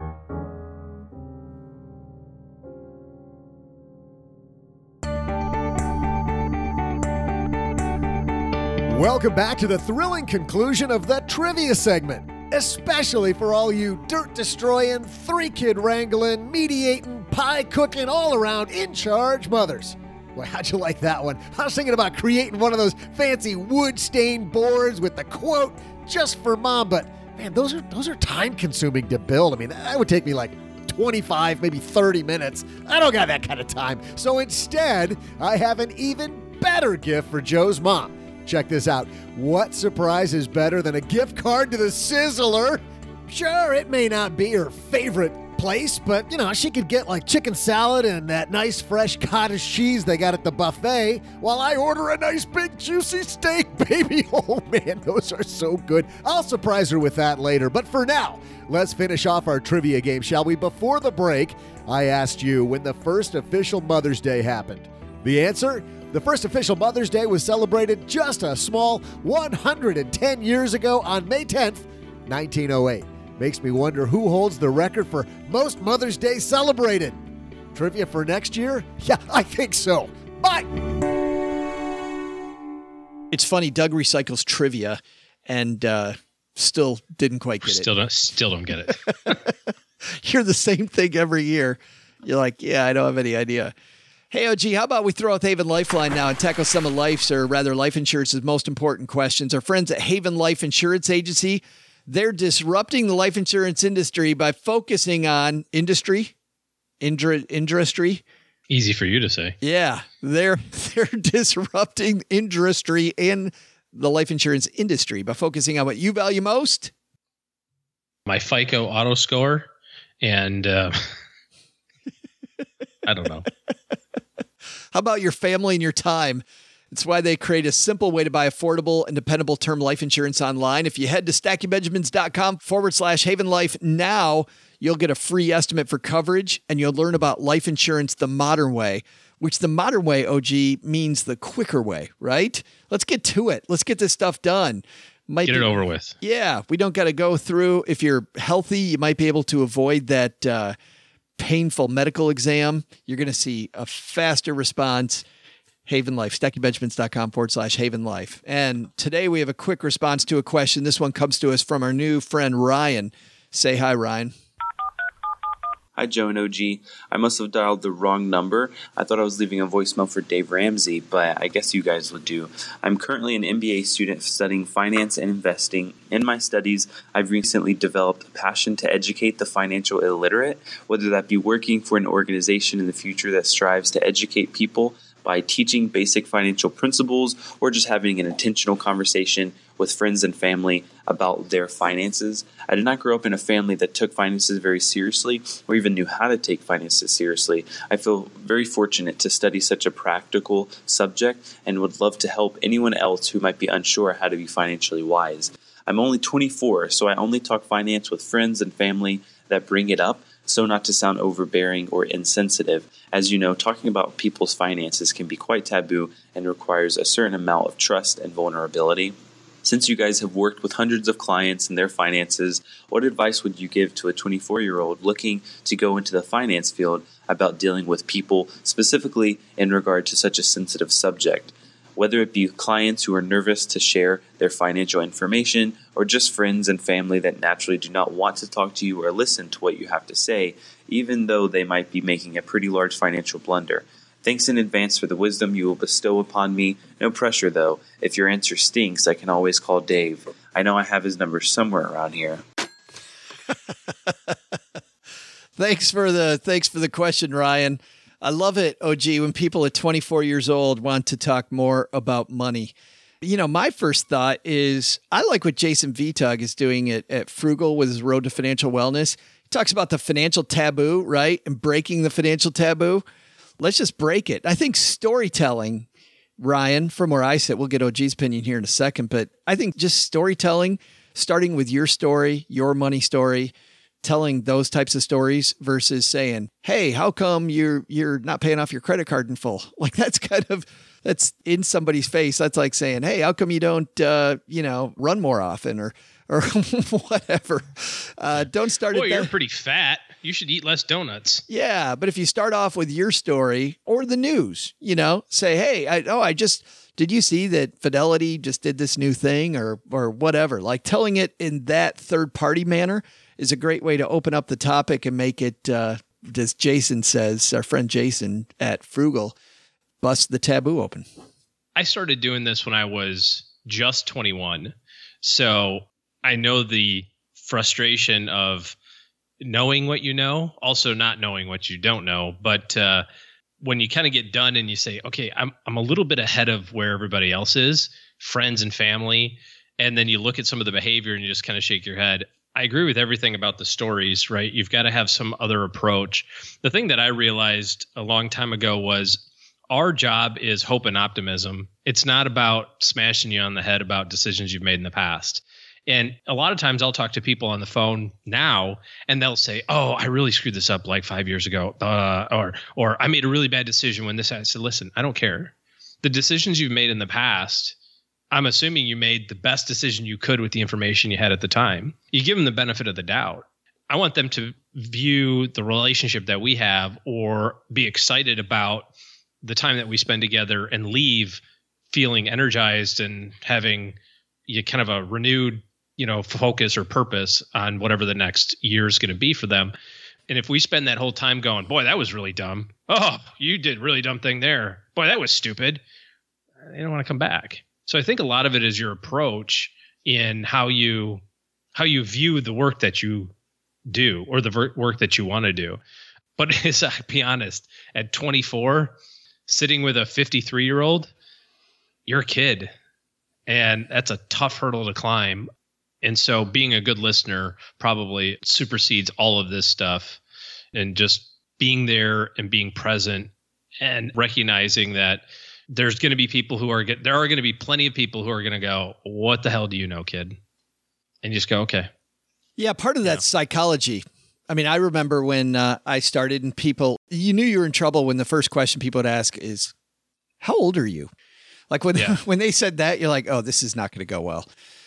Welcome back to the thrilling conclusion of the trivia segment, especially for all you dirt-destroying, three-kid wrangling, mediating, pie-cooking, all-around in-charge mothers. Well, how'd you like that one? I was thinking about creating one of those fancy wood-stained boards with the quote, "just for mom," but man, those are those are time-consuming to build. I mean, that would take me like twenty-five, maybe thirty minutes. I don't got that kind of time. So instead, I have an even better gift for Joe's mom. Check this out. What surprise is better than a gift card to the Sizzler? Sure, it may not be her favorite place, but, you know, she could get like chicken salad and that nice fresh cottage cheese they got at the buffet while I order a nice big juicy steak, baby. Oh, man, those are so good. I'll surprise her with that later. But for now, let's finish off our trivia game, shall we? Before the break, I asked you when the first official Mother's Day happened. The answer? The first official Mother's Day was celebrated just a small one hundred ten years ago on May tenth, nineteen oh eight. Makes me wonder who holds the record for most Mother's Day celebrated. Trivia for next year? Yeah, I think so. Bye! It's funny, Doug recycles trivia and uh, still didn't quite get still it. Don't, still don't get it. Hear the same thing every year. You're like, yeah, I don't have any idea. Hey, O G, how about we throw out Haven Lifeline now and tackle some of life's, or rather life insurance's most important questions. Our friends at Haven Life Insurance Agency, they're disrupting the life insurance industry by focusing on industry, indra, industry. Easy for you to say. Yeah, they're they're disrupting industry in the life insurance industry by focusing on what you value most. My FICO auto score, and uh, I don't know. How about your family and your time? It's why they create a simple way to buy affordable and dependable term life insurance online. If you head to stackingbenjamins.com forward slash Haven Life now, you'll get a free estimate for coverage, and you'll learn about life insurance the modern way, which the modern way, O G, means the quicker way, right? Let's get to it. Let's get this stuff done. Might get be, it over with. Yeah, we don't got to go through. If you're healthy, you might be able to avoid that uh, painful medical exam. You're going to see a faster response. Haven Life, stackingbenjamins.com forward slash Haven Life. And today we have a quick response to a question. This one comes to us from our new friend, Ryan. Say hi, Ryan. Hi, Joe and O G. I must have dialed the wrong number. I thought I was leaving a voicemail for Dave Ramsey, but I guess you guys would do. I'm currently an M B A student studying finance and investing. In my studies, I've recently developed a passion to educate the financial illiterate, whether that be working for an organization in the future that strives to educate people by teaching basic financial principles, or just having an intentional conversation with friends and family about their finances. I did not grow up in a family that took finances very seriously or even knew how to take finances seriously. I feel very fortunate to study such a practical subject and would love to help anyone else who might be unsure how to be financially wise. I'm only twenty-four, so I only talk finance with friends and family that bring it up, so not to sound overbearing or insensitive. As you know, talking about people's finances can be quite taboo and requires a certain amount of trust and vulnerability. Since you guys have worked with hundreds of clients and their finances, what advice would you give to a twenty-four-year-old looking to go into the finance field about dealing with people, specifically in regard to such a sensitive subject? Whether it be clients who are nervous to share their financial information, or just friends and family that naturally do not want to talk to you or listen to what you have to say, even though they might be making a pretty large financial blunder. Thanks in advance for the wisdom you will bestow upon me. No pressure, though. If your answer stinks, I can always call Dave. I know I have his number somewhere around here. Thanks for the thanks for the question, Ryan. I love it, O G, when people at twenty-four years old want to talk more about money. You know, my first thought is I like what Jason Vitug is doing at, at Frugal with his Road to Financial Wellness. He talks about the financial taboo, right? And breaking the financial taboo. Let's just break it. I think storytelling, Ryan, from where I sit, we'll get O G's opinion here in a second, but I think just storytelling, starting with your story, your money story, telling those types of stories versus saying, hey, how come you're you're not paying off your credit card in full? Like that's kind of, that's in somebody's face. That's like saying, hey, how come you don't, uh, you know, run more often or or whatever. Uh, don't start Boy, at you're that. pretty fat. You should eat less donuts. Yeah, but if you start off with your story or the news, you know, say, hey, I, oh, I just, did you see that Fidelity just did this new thing or or whatever? Like telling it in that third party manner is a great way to open up the topic and make it, uh, as Jason says, our friend Jason at Frugal, bust the taboo open. I started doing this when I was just twenty-one. So I know the frustration of knowing what you know, also not knowing what you don't know. But uh, when you kind of get done and you say, okay, I'm I'm a little bit ahead of where everybody else is, friends and family, and then you look at some of the behavior and you just kind of shake your head. I agree with everything about the stories, right? You've got to have some other approach. The thing that I realized a long time ago was our job is hope and optimism. It's not about smashing you on the head about decisions you've made in the past. And a lot of times I'll talk to people on the phone now and they'll say, oh, I really screwed this up like five years ago. Uh, or, or I made a really bad decision when this, I said, listen, I don't care. The decisions you've made in the past, I'm assuming you made the best decision you could with the information you had at the time. You give them the benefit of the doubt. I want them to view the relationship that we have or be excited about the time that we spend together and leave feeling energized and having you kind of a renewed, you know, focus or purpose on whatever the next year is going to be for them. And if we spend that whole time going, boy, that was really dumb. Oh, you did a really dumb thing there. Boy, that was stupid. They don't want to come back. So I think a lot of it is your approach in how you how you view the work that you do or the ver- work that you want to do. But as I'll be honest, at twenty-four, sitting with a fifty-three-year-old, you're a kid. And that's a tough hurdle to climb. And so being a good listener probably supersedes all of this stuff, and just being there and being present and recognizing that there's going to be people who are, there are going to be plenty of people who are going to go, what the hell do you know, kid? And you just go, okay. Yeah, part of that's Yeah. psychology. I mean, I remember when uh, I started and people, you knew you were in trouble when the first question people would ask is, how old are you? Like when, Yeah. when they said that, you're like, oh, this is not going to go well.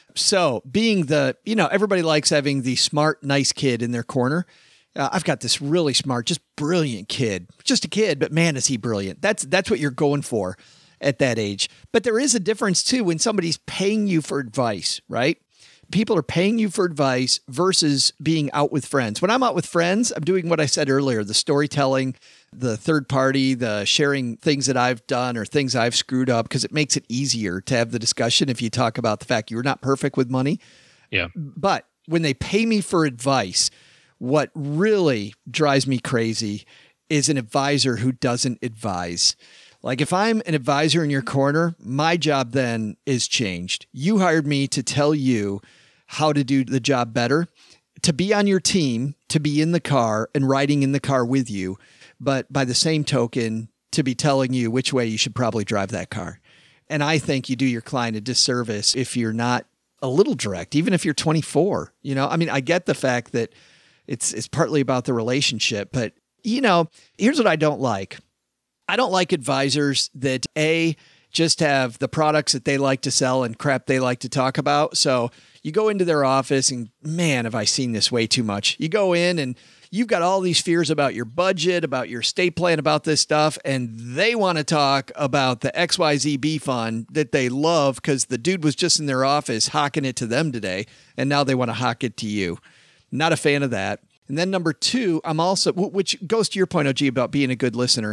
So being the, you know, everybody likes having the smart, nice kid in their corner. Uh, I've got this really smart, just brilliant kid, just a kid, but man, is he brilliant. That's, that's what you're going for at that age. But there is a difference too when somebody's paying you for advice, right? People are paying you for advice versus being out with friends. When I'm out with friends, I'm doing what I said earlier, the storytelling, the third party, the sharing things that I've done or things I've screwed up, because it makes it easier to have the discussion if you talk about the fact you're not perfect with money. Yeah. But when they pay me for advice, what really drives me crazy is an advisor who doesn't advise. Like if I'm an advisor in your corner, my job then is changed. You hired me to tell you how to do the job better, to be on your team, to be in the car and riding in the car with you. But by the same token, to be telling you which way you should probably drive that car. And I think you do your client a disservice if you're not a little direct, even if you're twenty-four. You know, I mean, I get the fact that it's it's partly about the relationship, but you know, here's what I don't like. I don't like advisors that A, just have the products that they like to sell and crap they like to talk about. So you go into their office and man, have I seen this way too much. You go in and you've got all these fears about your budget, about your estate plan, about this stuff. And they want to talk about the X Y Z B fund that they love because the dude was just in their office hawking it to them today. And now they want to hawk it to you. Not a fan of that. And then number two, I'm also, which goes to your point, O G, about being a good listener.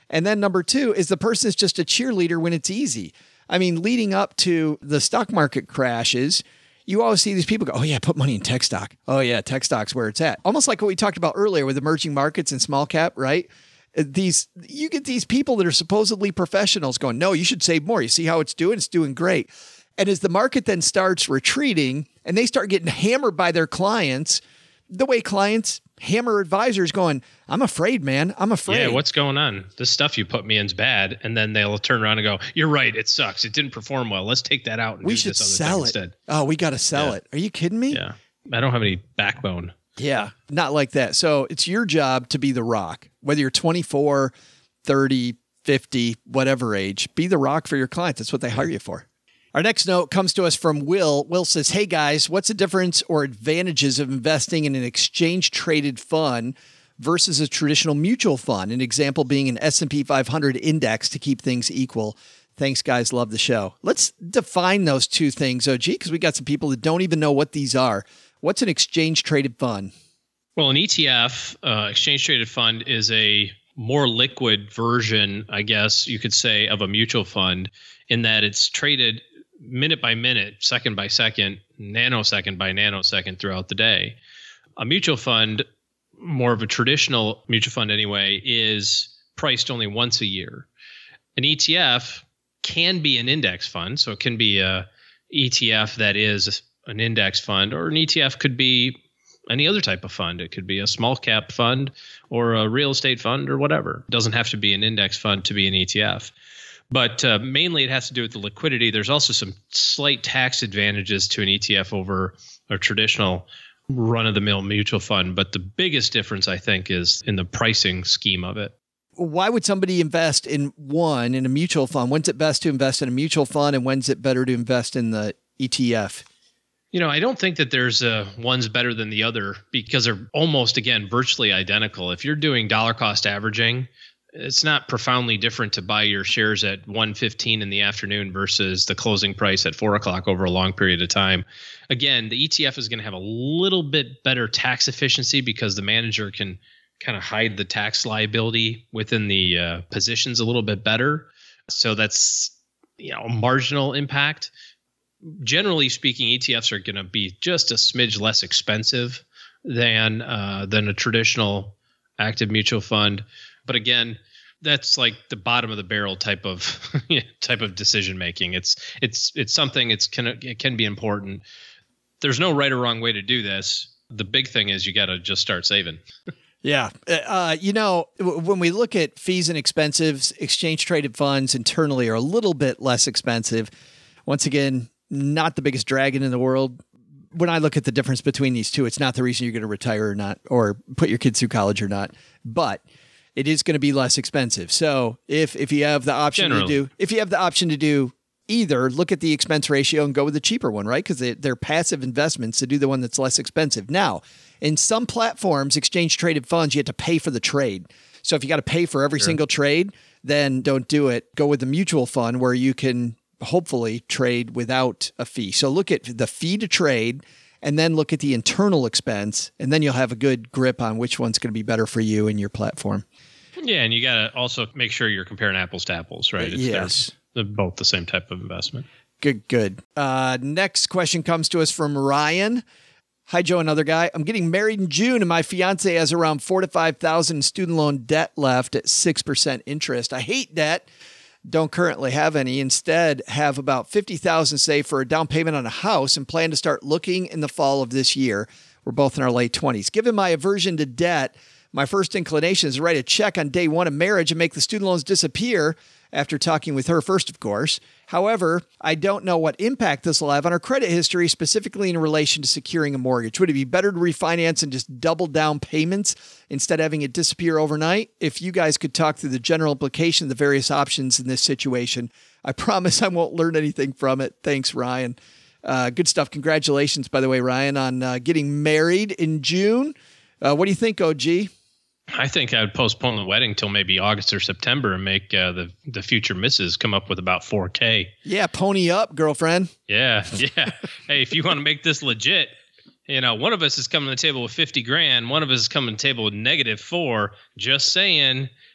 And then number two is the person is just a cheerleader when it's easy. I mean, leading up to the stock market crashes, you always see these people go, oh yeah, put money in tech stock. Oh yeah, tech stock's where it's at. Almost like what we talked about earlier with emerging markets and small cap, right? These, you get these people that are supposedly professionals going, no, you should save more. You see how it's doing? It's doing great. And as the market then starts retreating and they start getting hammered by their clients, the way clients hammer advisors going, I'm afraid, man. I'm afraid. Yeah, what's going on? This stuff you put me in is bad. And then they'll turn around and go, you're right. It sucks. It didn't perform well. Let's take that out and we do should this other sell thing it. instead. Oh, we got to sell Yeah. it. Are you kidding me? Yeah. I don't have any backbone. Yeah, not like that. So it's your job to be the rock, whether you're twenty-four, thirty, fifty, whatever age, be the rock for your clients. That's what they hire you for. Our next note comes to us from Will. Will says, hey guys, what's the difference or advantages of investing in an exchange traded fund versus a traditional mutual fund? An example being an S and P five hundred index to keep things equal. Thanks, guys. Love the show. Let's define those two things, O G, because we got some people that don't even know what these are. What's an exchange traded fund? Well, an E T F, uh, exchange traded fund, is a more liquid version, I guess you could say, of a mutual fund in that it's traded minute by minute, second by second, nanosecond by nanosecond throughout the day. A mutual fund, more of a traditional mutual fund anyway, is priced only once a year. An E T F can be an index fund, so it can be a E T F that is an index fund, or an E T F could be any other type of fund. It could be a small cap fund or a real estate fund or whatever. It doesn't have to be an index fund to be an E T F. But uh, mainly it has to do with the liquidity. There's also some slight tax advantages to an E T F over a traditional run-of-the-mill mutual fund. But the biggest difference, I think, is in the pricing scheme of it. Why would somebody invest in one, in a mutual fund? When's it best to invest in a mutual fund, and when's it better to invest in the E T F? You know, I don't think that there's uh, one's better than the other because they're almost, again, virtually identical. If you're doing dollar cost averaging, it's not profoundly different to buy your shares at one fifteen in the afternoon versus the closing price at four o'clock over a long period of time. Again, the E T F is going to have a little bit better tax efficiency because the manager can kind of hide the tax liability within the uh, positions a little bit better. So that's, you know, a marginal impact. Generally speaking, E T Fs are going to be just a smidge less expensive than uh, than a traditional active mutual fund. But again, that's like the bottom of the barrel type of type of decision making. It's it's it's something. It's can it can be important. There's no right or wrong way to do this. The big thing is you got to just start saving. Yeah. Uh, you know, when we look at fees and expenses, exchange traded funds internally are a little bit less expensive. Once again, not the biggest dragon in the world. When I look at the difference between these two, it's not the reason you're going to retire or not, or put your kids through college or not, but it is going to be less expensive. So if if you have the option Generally. to do, if you have the option to do either, look at the expense ratio and go with the cheaper one, right? Because they, they're passive investments to do the one that's less expensive. Now, in some platforms, exchange traded funds, you have to pay for the trade. So if you got to pay for every Sure. single trade, then don't do it. Go with the mutual fund where you can hopefully trade without a fee. So look at the fee to trade and then look at the internal expense, and then you'll have a good grip on which one's going to be better for you and your platform. Yeah, and you got to also make sure you're comparing apples to apples, right? It's Yes. They're, they're both the same type of investment. Good, good. Uh, next question comes to us from Ryan. Hi, Joe, another guy. I'm getting married in June, and my fiance has around four to five thousand student loan debt left at six percent interest. I hate debt. Don't currently have any. Instead, have about fifty thousand saved for a down payment on a house and plan to start looking in the fall of this year. We're both in our late twenties. Given my aversion to debt, my first inclination is to write a check on day one of marriage and make the student loans disappear after talking with her first, of course. However, I don't know what impact this will have on our credit history, specifically in relation to securing a mortgage. Would it be better to refinance and just double down payments instead of having it disappear overnight? If you guys could talk through the general implication of the various options in this situation, I promise I won't learn anything from it. Thanks, Ryan. Uh, good stuff. Congratulations, by the way, Ryan, on uh, getting married in June. Uh, what do you think, O G? I think I would postpone the wedding till maybe August or September and make uh, the the future missus come up with about four K. Yeah, pony up, girlfriend. Yeah, yeah. Hey, if you want to make this legit, you know, one of us is coming to the table with fifty grand. One of us is coming to the table with negative four. Just saying,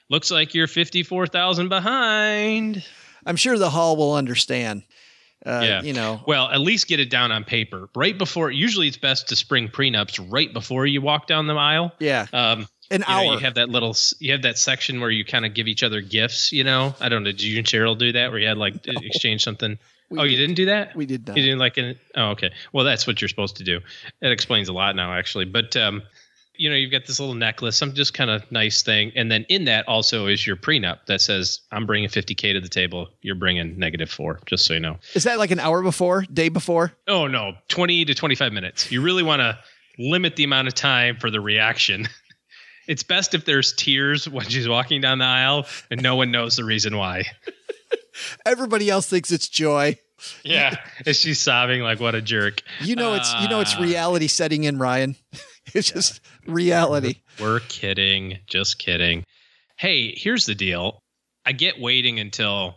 looks like you're fifty-four thousand behind. I'm sure the hall will understand. Uh, yeah. You know, well, at least get it down on paper right before. Usually it's best to spring prenups right before you walk down the aisle. Yeah. Um, An you hour. Know, you have that little, you have that section where you kind of give each other gifts, you know, I don't know. Did you and Cheryl do that where you had like no. exchange something? We oh, did. You didn't do that? We did not. You didn't like it? Oh, okay. Well, that's what you're supposed to do. It explains a lot now, actually. But, um, you know, you've got this little necklace, some just kind of nice thing. And then in that also is your prenup that says, I'm bringing fifty K to the table. You're bringing negative four, just so you know. Is that like an hour before, day before? Oh, no. twenty to twenty-five minutes. You really want to limit the amount of time for the reaction. It's best if there's tears when she's walking down the aisle and no one knows the reason why. Everybody else thinks it's joy. Yeah. And she's sobbing like, what a jerk. You know, it's, you know, it's reality setting in, Ryan. It's just reality. We're kidding. Just kidding. Hey, here's the deal. I get waiting until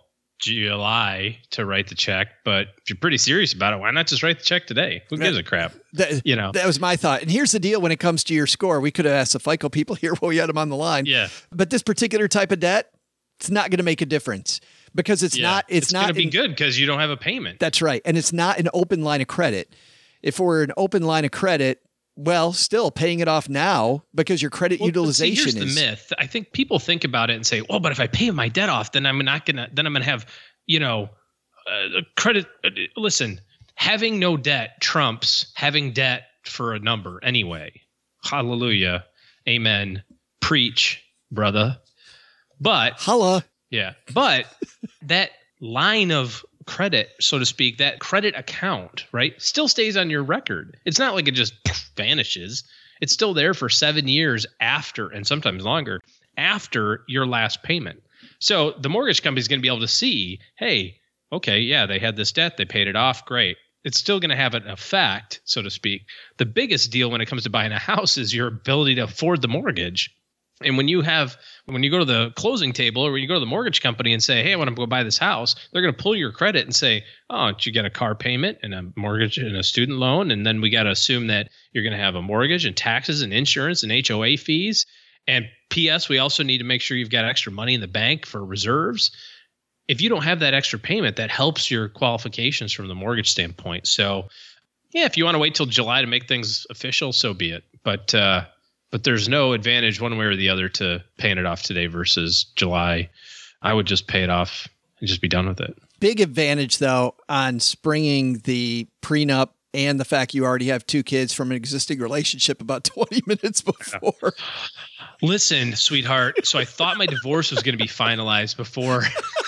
July to write the check, but if you're pretty serious about it, why not just write the check today? Who gives a crap? That, you know, that was my thought. And here's the deal when it comes to your score. We could have asked the FICO people here while we had them on the line. Yeah. But this particular type of debt, it's not going to make a difference because it's yeah. not, it's, it's not going to be good because you don't have a payment. That's right. And it's not an open line of credit. If we're an open line of credit, well, still paying it off now because your credit well, utilization see, here's is the myth. I think people think about it and say, "Well, but if I pay my debt off, then I'm not gonna. Then I'm gonna have, you know, uh, credit." Uh, listen, having no debt trumps having debt for a number anyway. Hallelujah, amen, preach, brother. But holla, yeah. But that line of credit, so to speak, that credit account, right, still stays on your record. It's not like it just vanishes. It's still there for seven years after, and sometimes longer, after your last payment. So the mortgage company is going to be able to see, hey, okay, yeah, they had this debt, they paid it off, great. It's still going to have an effect, so to speak. The biggest deal when it comes to buying a house is your ability to afford the mortgage. And when you have, when you go to the closing table or when you go to the mortgage company and say, hey, I want to go buy this house, they're going to pull your credit and say, oh, did you get a car payment and a mortgage and a student loan? And then we got to assume that you're going to have a mortgage and taxes and insurance and H O A fees. And P S, we also need to make sure you've got extra money in the bank for reserves. If you don't have that extra payment, that helps your qualifications from the mortgage standpoint. So, yeah, if you want to wait till July to make things official, so be it. But, uh, But there's no advantage one way or the other to paying it off today versus July. I would just pay it off and just be done with it. Big advantage, though, on springing the prenup and the fact you already have two kids from an existing relationship about twenty minutes before. Listen, sweetheart. So I thought my divorce was going to be finalized before.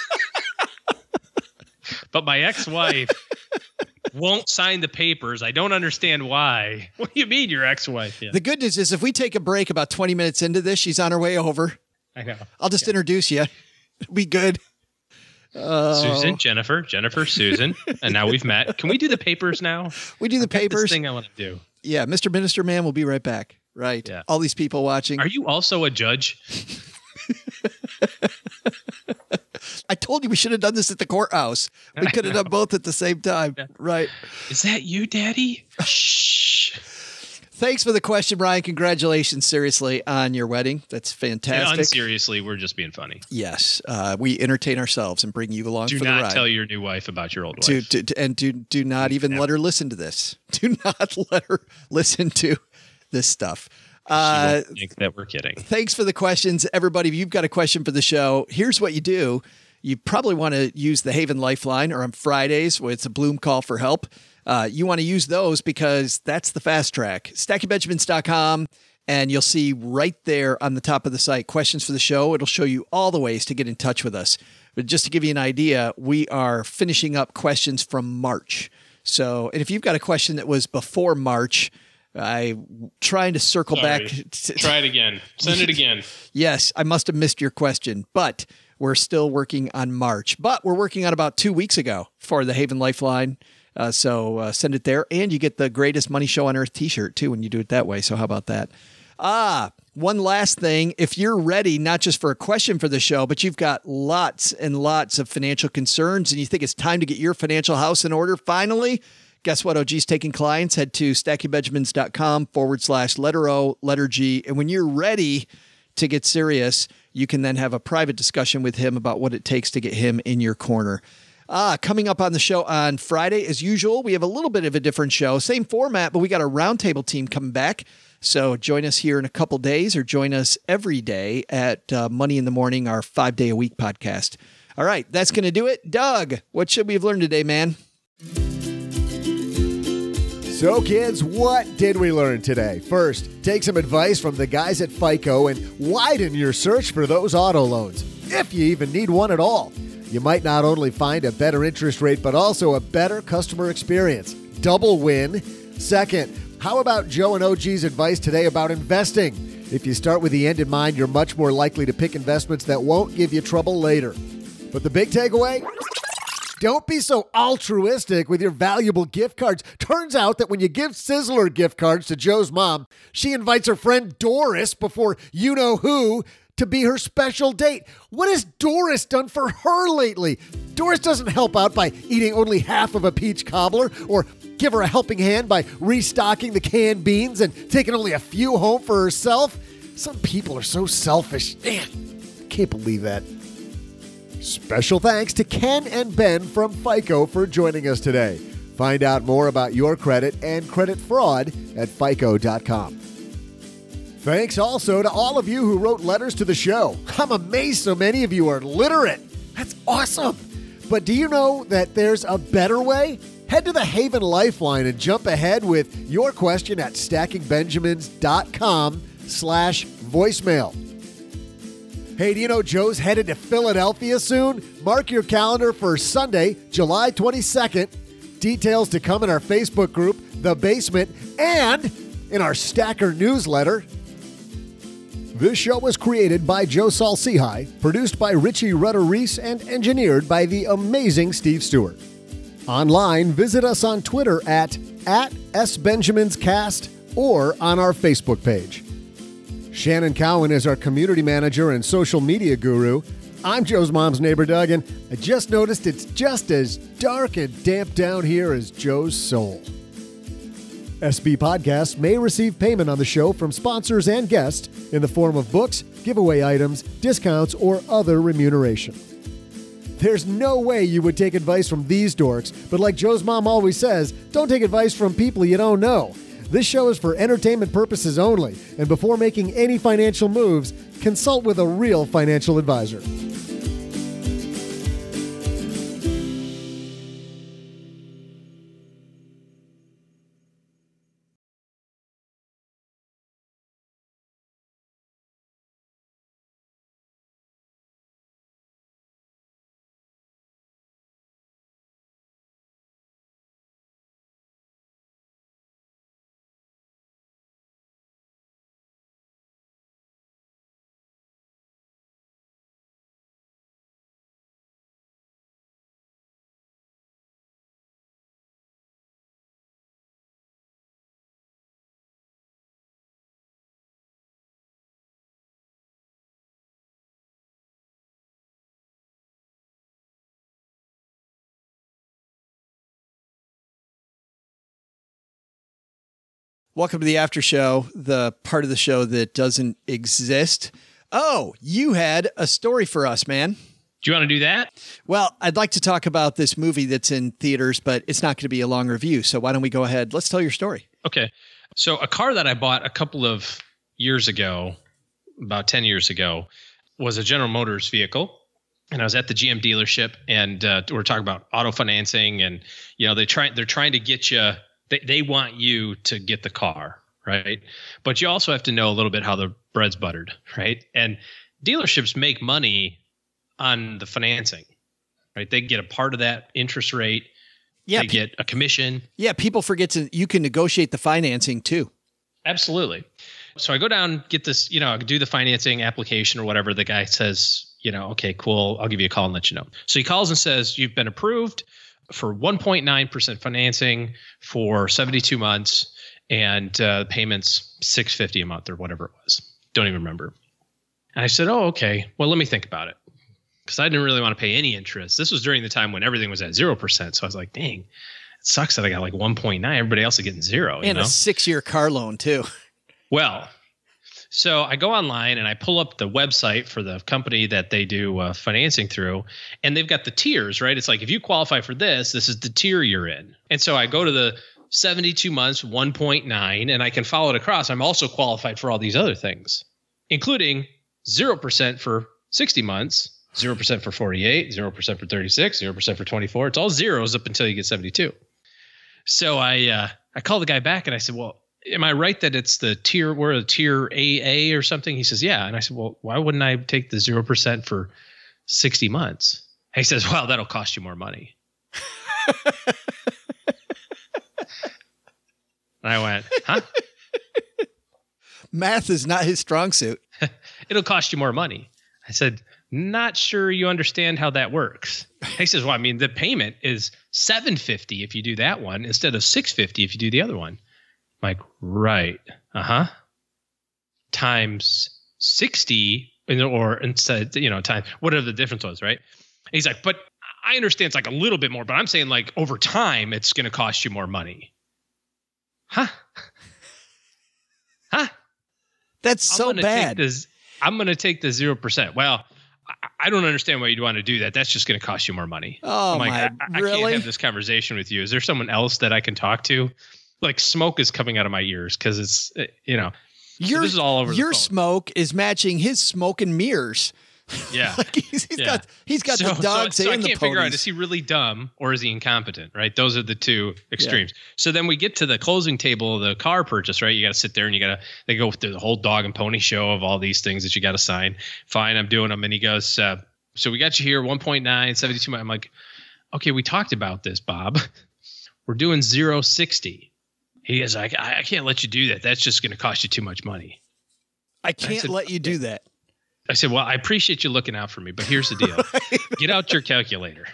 But my ex-wife won't sign the papers. I don't understand why. What do you mean your ex-wife? Yeah. The good news is if we take a break about twenty minutes into this, she's on her way over. I know. I'll just yeah. introduce you. It'll be good. Uh, Susan, Jennifer, Jennifer, Susan. And now we've met. Can we do the papers now? We do the I've got papers. This thing I want to do. Yeah. Mister Minister Man will be right back. Right. Yeah. All these people watching. Are you also a judge? I told you we should have done this at the courthouse. We could have done both at the same time. Yeah. Right. Is that you, Daddy? Shh. Thanks for the question, Ryan. Congratulations, seriously, on your wedding. That's fantastic. And seriously, we're just being funny. Yes. Uh, we entertain ourselves and bring you along do for the ride. Do not tell your new wife about your old wife. Do, do, do, and do, do not even Never. let her listen to this. Do not let her listen to this stuff. Uh, she won't think that we're kidding. Thanks for the questions, everybody. If you've got a question for the show, here's what you do. You probably want to use the Haven Lifeline, or on Fridays where it's a Bloom call for help. Uh, you want to use those because that's the fast track. Stacking Benjamins dot com, and you'll see right there on the top of the site questions for the show. It'll show you all the ways to get in touch with us. But just to give you an idea, we are finishing up questions from March. So, and if you've got a question that was before March, I'm trying to circle Sorry. back. To, Try it again. Send it again. Yes, I must have missed your question, but we're still working on March. But we're working on about two weeks ago for the Haven Lifeline. Uh, so uh, send it there, and you get the Greatest Money Show on Earth t-shirt, too, when you do it that way. So how about that? Ah, one last thing. If you're ready, not just for a question for the show, but you've got lots and lots of financial concerns, and you think it's time to get your financial house in order finally, guess what? O G's taking clients. Head to stacking benjamins dot com forward slash letter O, letter G. And when you're ready to get serious, you can then have a private discussion with him about what it takes to get him in your corner. Ah, coming up on the show on Friday, as usual, we have a little bit of a different show. Same format, but we got a roundtable team coming back. So join us here in a couple days, or join us every day at uh, Money in the Morning, our five-day-a-week podcast. All right, that's going to do it. Doug, what should we have learned today, man? So, kids, what did we learn today? First, take some advice from the guys at FICO and widen your search for those auto loans, if you even need one at all. You might not only find a better interest rate, but also a better customer experience. Double win. Second, how about Joe and O G's advice today about investing? If you start with the end in mind, you're much more likely to pick investments that won't give you trouble later. But the big takeaway? Don't be so altruistic with your valuable gift cards. Turns out that when you give Sizzler gift cards to Joe's mom, she invites her friend Doris before you know who to be her special date. What has Doris done for her lately? Doris doesn't help out by eating only half of a peach cobbler, or give her a helping hand by restocking the canned beans and taking only a few home for herself. Some people are so selfish. Man, I can't believe that. Special thanks to Ken and Ben from FICO for joining us today. Find out more about your credit and credit fraud at fico dot com. Thanks also to all of you who wrote letters to the show. I'm amazed so many of you are literate. That's awesome. But do you know that there's a better way? Head to the Haven Lifeline and jump ahead with your question at stacking benjamins dot com slash voicemail. Hey, do you know Joe's headed to Philadelphia soon? Mark your calendar for Sunday, July twenty-second. Details to come in our Facebook group, The Basement, and in our Stacker newsletter. This show was created by Joe Saul-Sehy, produced by Richie Rutter-Reese, and engineered by the amazing Steve Stewart. Online, visit us on Twitter at, at SBenjaminsCast or on our Facebook page. Shannon Cowan is our community manager and social media guru. I'm Joe's mom's neighbor, Doug, and I just noticed it's just as dark and damp down here as Joe's soul. S B Podcasts may receive payment on the show from sponsors and guests in the form of books, giveaway items, discounts, or other remuneration. There's no way you would take advice from these dorks, but like Joe's mom always says, don't take advice from people you don't know. This show is for entertainment purposes only, and before making any financial moves, consult with a real financial advisor. Welcome to the after show, the part of the show that doesn't exist. Oh, you had a story for us, man. Do you want to do that? Well, I'd like to talk about this movie that's in theaters, but it's not going to be a long review. So why don't we go ahead? Let's tell your story. Okay. So a car that I bought a couple of years ago, about ten years ago, was a General Motors vehicle. And I was at the G M dealership, and uh, we're talking about auto financing, and you know they try they're trying to get you. They they want you to get the car, right? But you also have to know a little bit how the bread's buttered, right? And dealerships make money on the financing, right? They get a part of that interest rate. Yeah, they get a commission. Yeah, people forget to you can negotiate the financing too. Absolutely. So I go down, get this, you know, I do the financing application or whatever. The guy says, you know, okay, cool. I'll give you a call and let you know. So he calls and says, you've been approved for one point nine percent financing for seventy-two months, and uh, payments six hundred fifty dollars a month or whatever it was. Don't even remember. And I said, oh, okay. Well, let me think about it. Because I didn't really want to pay any interest. This was during the time when everything was at zero percent. So I was like, dang, it sucks that I got like one point nine. Everybody else is getting zero. And you know? a six-year car loan too. Well, So I go online and I pull up the website for the company that they do uh, financing through, and they've got the tiers, right? It's like, if you qualify for this, this is the tier you're in. And so I go to the seventy-two months, one point nine, and I can follow it across. I'm also qualified for all these other things, including zero percent for sixty months, zero percent for forty-eight, zero percent for thirty-six, zero percent for twenty-four. It's all zeros up until you get seventy-two. So I uh, I call the guy back and I said, well, am I right that it's the tier, we're a tier A A or something? He says, yeah. And I said, well, why wouldn't I take the zero percent for sixty months? And he says, well, that'll cost you more money. And I went, huh? Math is not his strong suit. It'll cost you more money. I said, not sure you understand how that works. He says, well, I mean, the payment is seven hundred fifty dollars if you do that one instead of six hundred fifty dollars if you do the other one. I'm like, right. Uh-huh. Times sixty, or instead, you know, time, whatever the difference was, right? And he's like, but I understand it's like a little bit more, but I'm saying like over time, it's going to cost you more money. Huh? Huh? That's so I'm bad. This, I'm going to take the zero percent. Well, I, I don't understand why you'd want to do that. That's just going to cost you more money. Oh, I'm like, my, I, I really? can't have this conversation with you. Is there someone else that I can talk to? Like, smoke is coming out of my ears because it's, you know, your, so this is all over your the phone. Smoke is matching his smoke and mirrors. Yeah. Like he's, he's yeah. got he's got so, the dogs so, so and I can't the figure out, ponies. is he really dumb or is he incompetent, right? Those are the two extremes. Yeah. So then we get to the closing table of the car purchase, right? You got to sit there and you got to, they go through the whole dog and pony show of all these things that you got to sign. Fine, I'm doing them. And he goes, uh, so we got you here, one point nine, seventy-two. I'm like, okay, we talked about this, Bob. We're doing zero sixty. He is like, I, I can't let you do that. That's just going to cost you too much money. I can't I said, let you do that. I said, well, I appreciate you looking out for me, but here's the deal. Get out your calculator.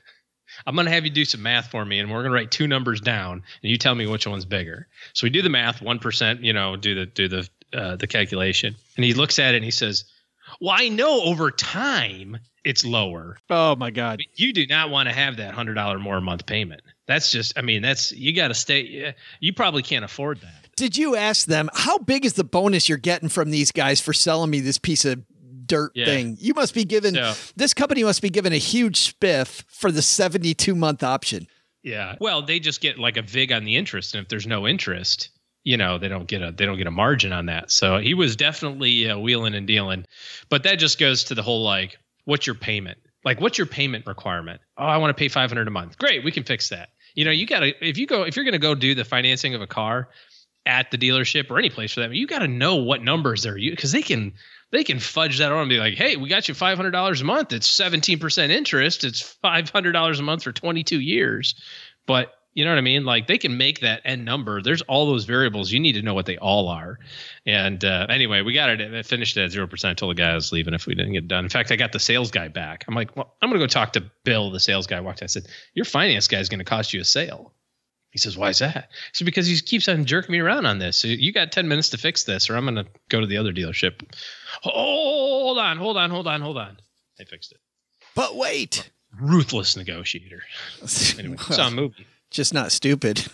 I'm going to have you do some math for me, and we're going to write two numbers down, and you tell me which one's bigger. So we do the math, one percent, you know, do the do the uh, the calculation. And he looks at it, and he says, well, I know over time it's lower. Oh, my God. But you do not want to have that one hundred dollars more a month payment. That's just, I mean, that's, you got to stay, you probably can't afford that. Did you ask them, how big is the bonus you're getting from these guys for selling me this piece of dirt yeah. thing? You must be given, so, this company must be given a huge spiff for the seventy-two month option. Yeah. Well, they just get like a vig on the interest. And if there's no interest, you know, they don't get a, they don't get a margin on that. So he was definitely uh, wheeling and dealing, but that just goes to the whole, like, what's your payment? Like, what's your payment requirement? Oh, I want to pay five hundred dollars a month. Great. We can fix that. You know, you got to, if you go, if you're going to go do the financing of a car at the dealership or any place for that, you got to know what numbers they're using, because they can, they can fudge that on and be like, hey, we got you five hundred dollars a month. It's seventeen percent interest. It's five hundred dollars a month for twenty-two years. But you know what I mean? Like, they can make that end number. There's all those variables. You need to know what they all are. And uh, anyway, we got it. I finished it at zero percent. I told the guy I was leaving if we didn't get it done. In fact, I got the sales guy back. I'm like, well, I'm going to go talk to Bill, the sales guy. I walked in. I said, your finance guy is going to cost you a sale. He says, why is that? So because he keeps on jerking me around on this. So you got ten minutes to fix this, or I'm going to go to the other dealership. Hold on, hold on, hold on, hold on. I fixed it. But wait. Ruthless negotiator. Anyway, well, saw a movie. Just not stupid.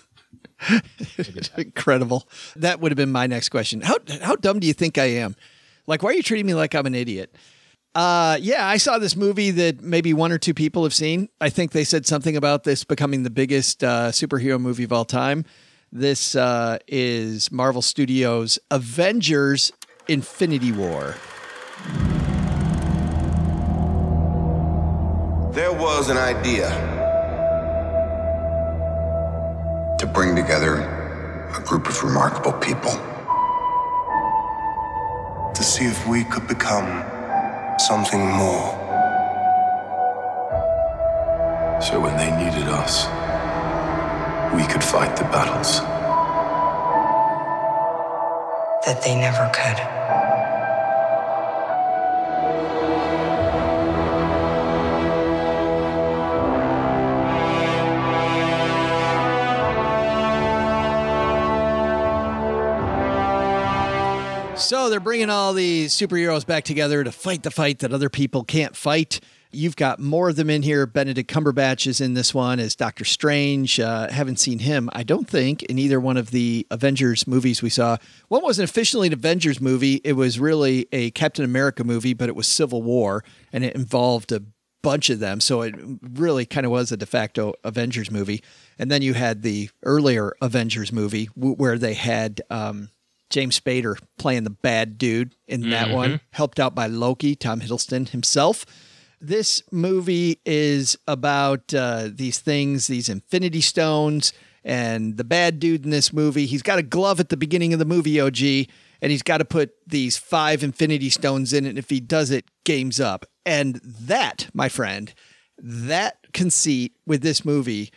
Incredible. That would have been my next question. How how dumb do you think I am? Like, why are you treating me like I'm an idiot? Uh, yeah, I saw this movie that maybe one or two people have seen. I think they said something about this becoming the biggest uh, superhero movie of all time. This uh, is Marvel Studios' Avengers: Infinity War. There was an idea to bring together a group of remarkable people, to see if we could become something more. So when they needed us, we could fight the battles that they never could. So they're bringing all these superheroes back together to fight the fight that other people can't fight. You've got more of them in here. Benedict Cumberbatch is in this one as Doctor Strange. Uh, haven't seen him, I don't think, in either one of the Avengers movies we saw. One wasn't officially an Avengers movie. It was really a Captain America movie, but it was Civil War, and it involved a bunch of them. So it really kind of was a de facto Avengers movie. And then you had the earlier Avengers movie w- where they had um, James Spader playing the bad dude in mm-hmm. that one, helped out by Loki, Tom Hiddleston himself. This movie is about uh, these things, these Infinity Stones, and the bad dude in this movie, he's got a glove at the beginning of the movie, O G, and he's got to put these five Infinity Stones in it, and if he does it, game's up. And that, my friend, that conceit with this movie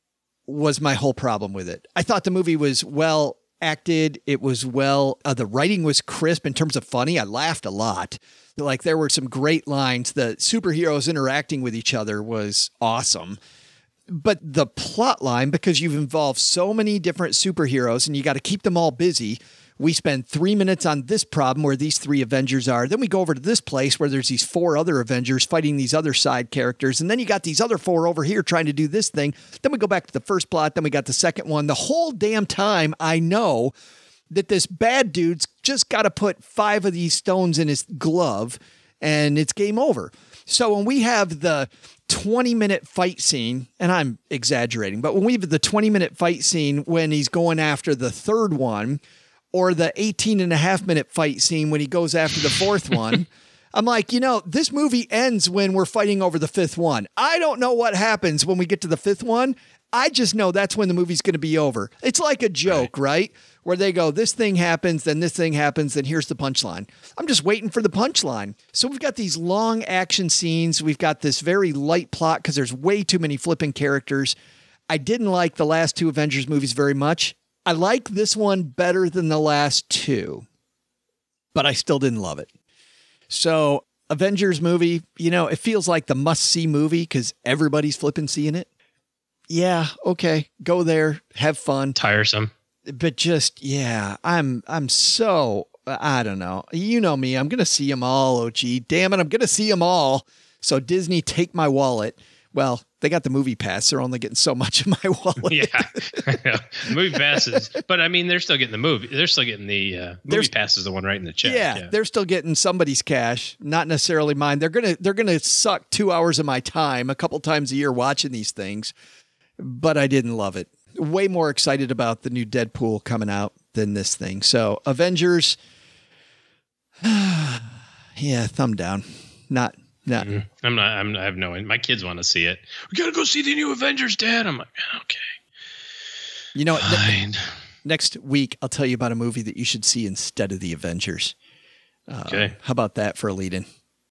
was my whole problem with it. I thought the movie was well acted. It was well, uh, the writing was crisp in terms of funny. I laughed a lot. Like there were some great lines. The superheroes interacting with each other was awesome. But the plot line, because you've involved so many different superheroes and you got to keep them all busy, we spend three minutes on this problem where these three Avengers are. Then we go over to this place where there's these four other Avengers fighting these other side characters. And then you got these other four over here trying to do this thing. Then we go back to the first plot. Then we got the second one. The whole damn time I know that this bad dude's just got to put five of these stones in his glove and it's game over. So when we have the twenty minute fight scene, and I'm exaggerating, but when we have the twenty minute fight scene when he's going after the third one, or the eighteen and a half minute fight scene when he goes after the fourth one, I'm like, you know, this movie ends when we're fighting over the fifth one. I don't know what happens when we get to the fifth one. I just know that's when the movie's going to be over. It's like a joke, right? right? Where they go, this thing happens, then this thing happens, then here's the punchline. I'm just waiting for the punchline. So we've got these long action scenes. We've got this very light plot because there's way too many flipping characters. I didn't like the last two Avengers movies very much. I like this one better than the last two, but I still didn't love it. So Avengers movie, you know, it feels like the must-see movie because everybody's flipping seeing it. Yeah, okay, go there, have fun. Tiresome. But just, yeah, I'm I'm so, I don't know. You know me, I'm going to see them all, O G. Damn it, I'm going to see them all. So Disney, take my wallet. Well, they got the movie pass. They're only getting so much of my wallet. Yeah. Movie passes. But I mean, they're still getting the movie. They're still getting the uh, movie There's, pass is the one right in the check. Yeah, yeah, they're still getting somebody's cash, not necessarily mine. They're going to they're going to suck two hours of my time a couple times a year watching these things. But I didn't love it. Way more excited about the new Deadpool coming out than this thing. So Avengers, yeah, thumb down. Not, not. Mm-hmm. I'm not, I'm, I have no, my kids want to see it. We got to go see the new Avengers, Dad. I'm like, okay. You know what? Ne- next week, I'll tell you about a movie that you should see instead of the Avengers. Uh, okay. How about that for a lead-in?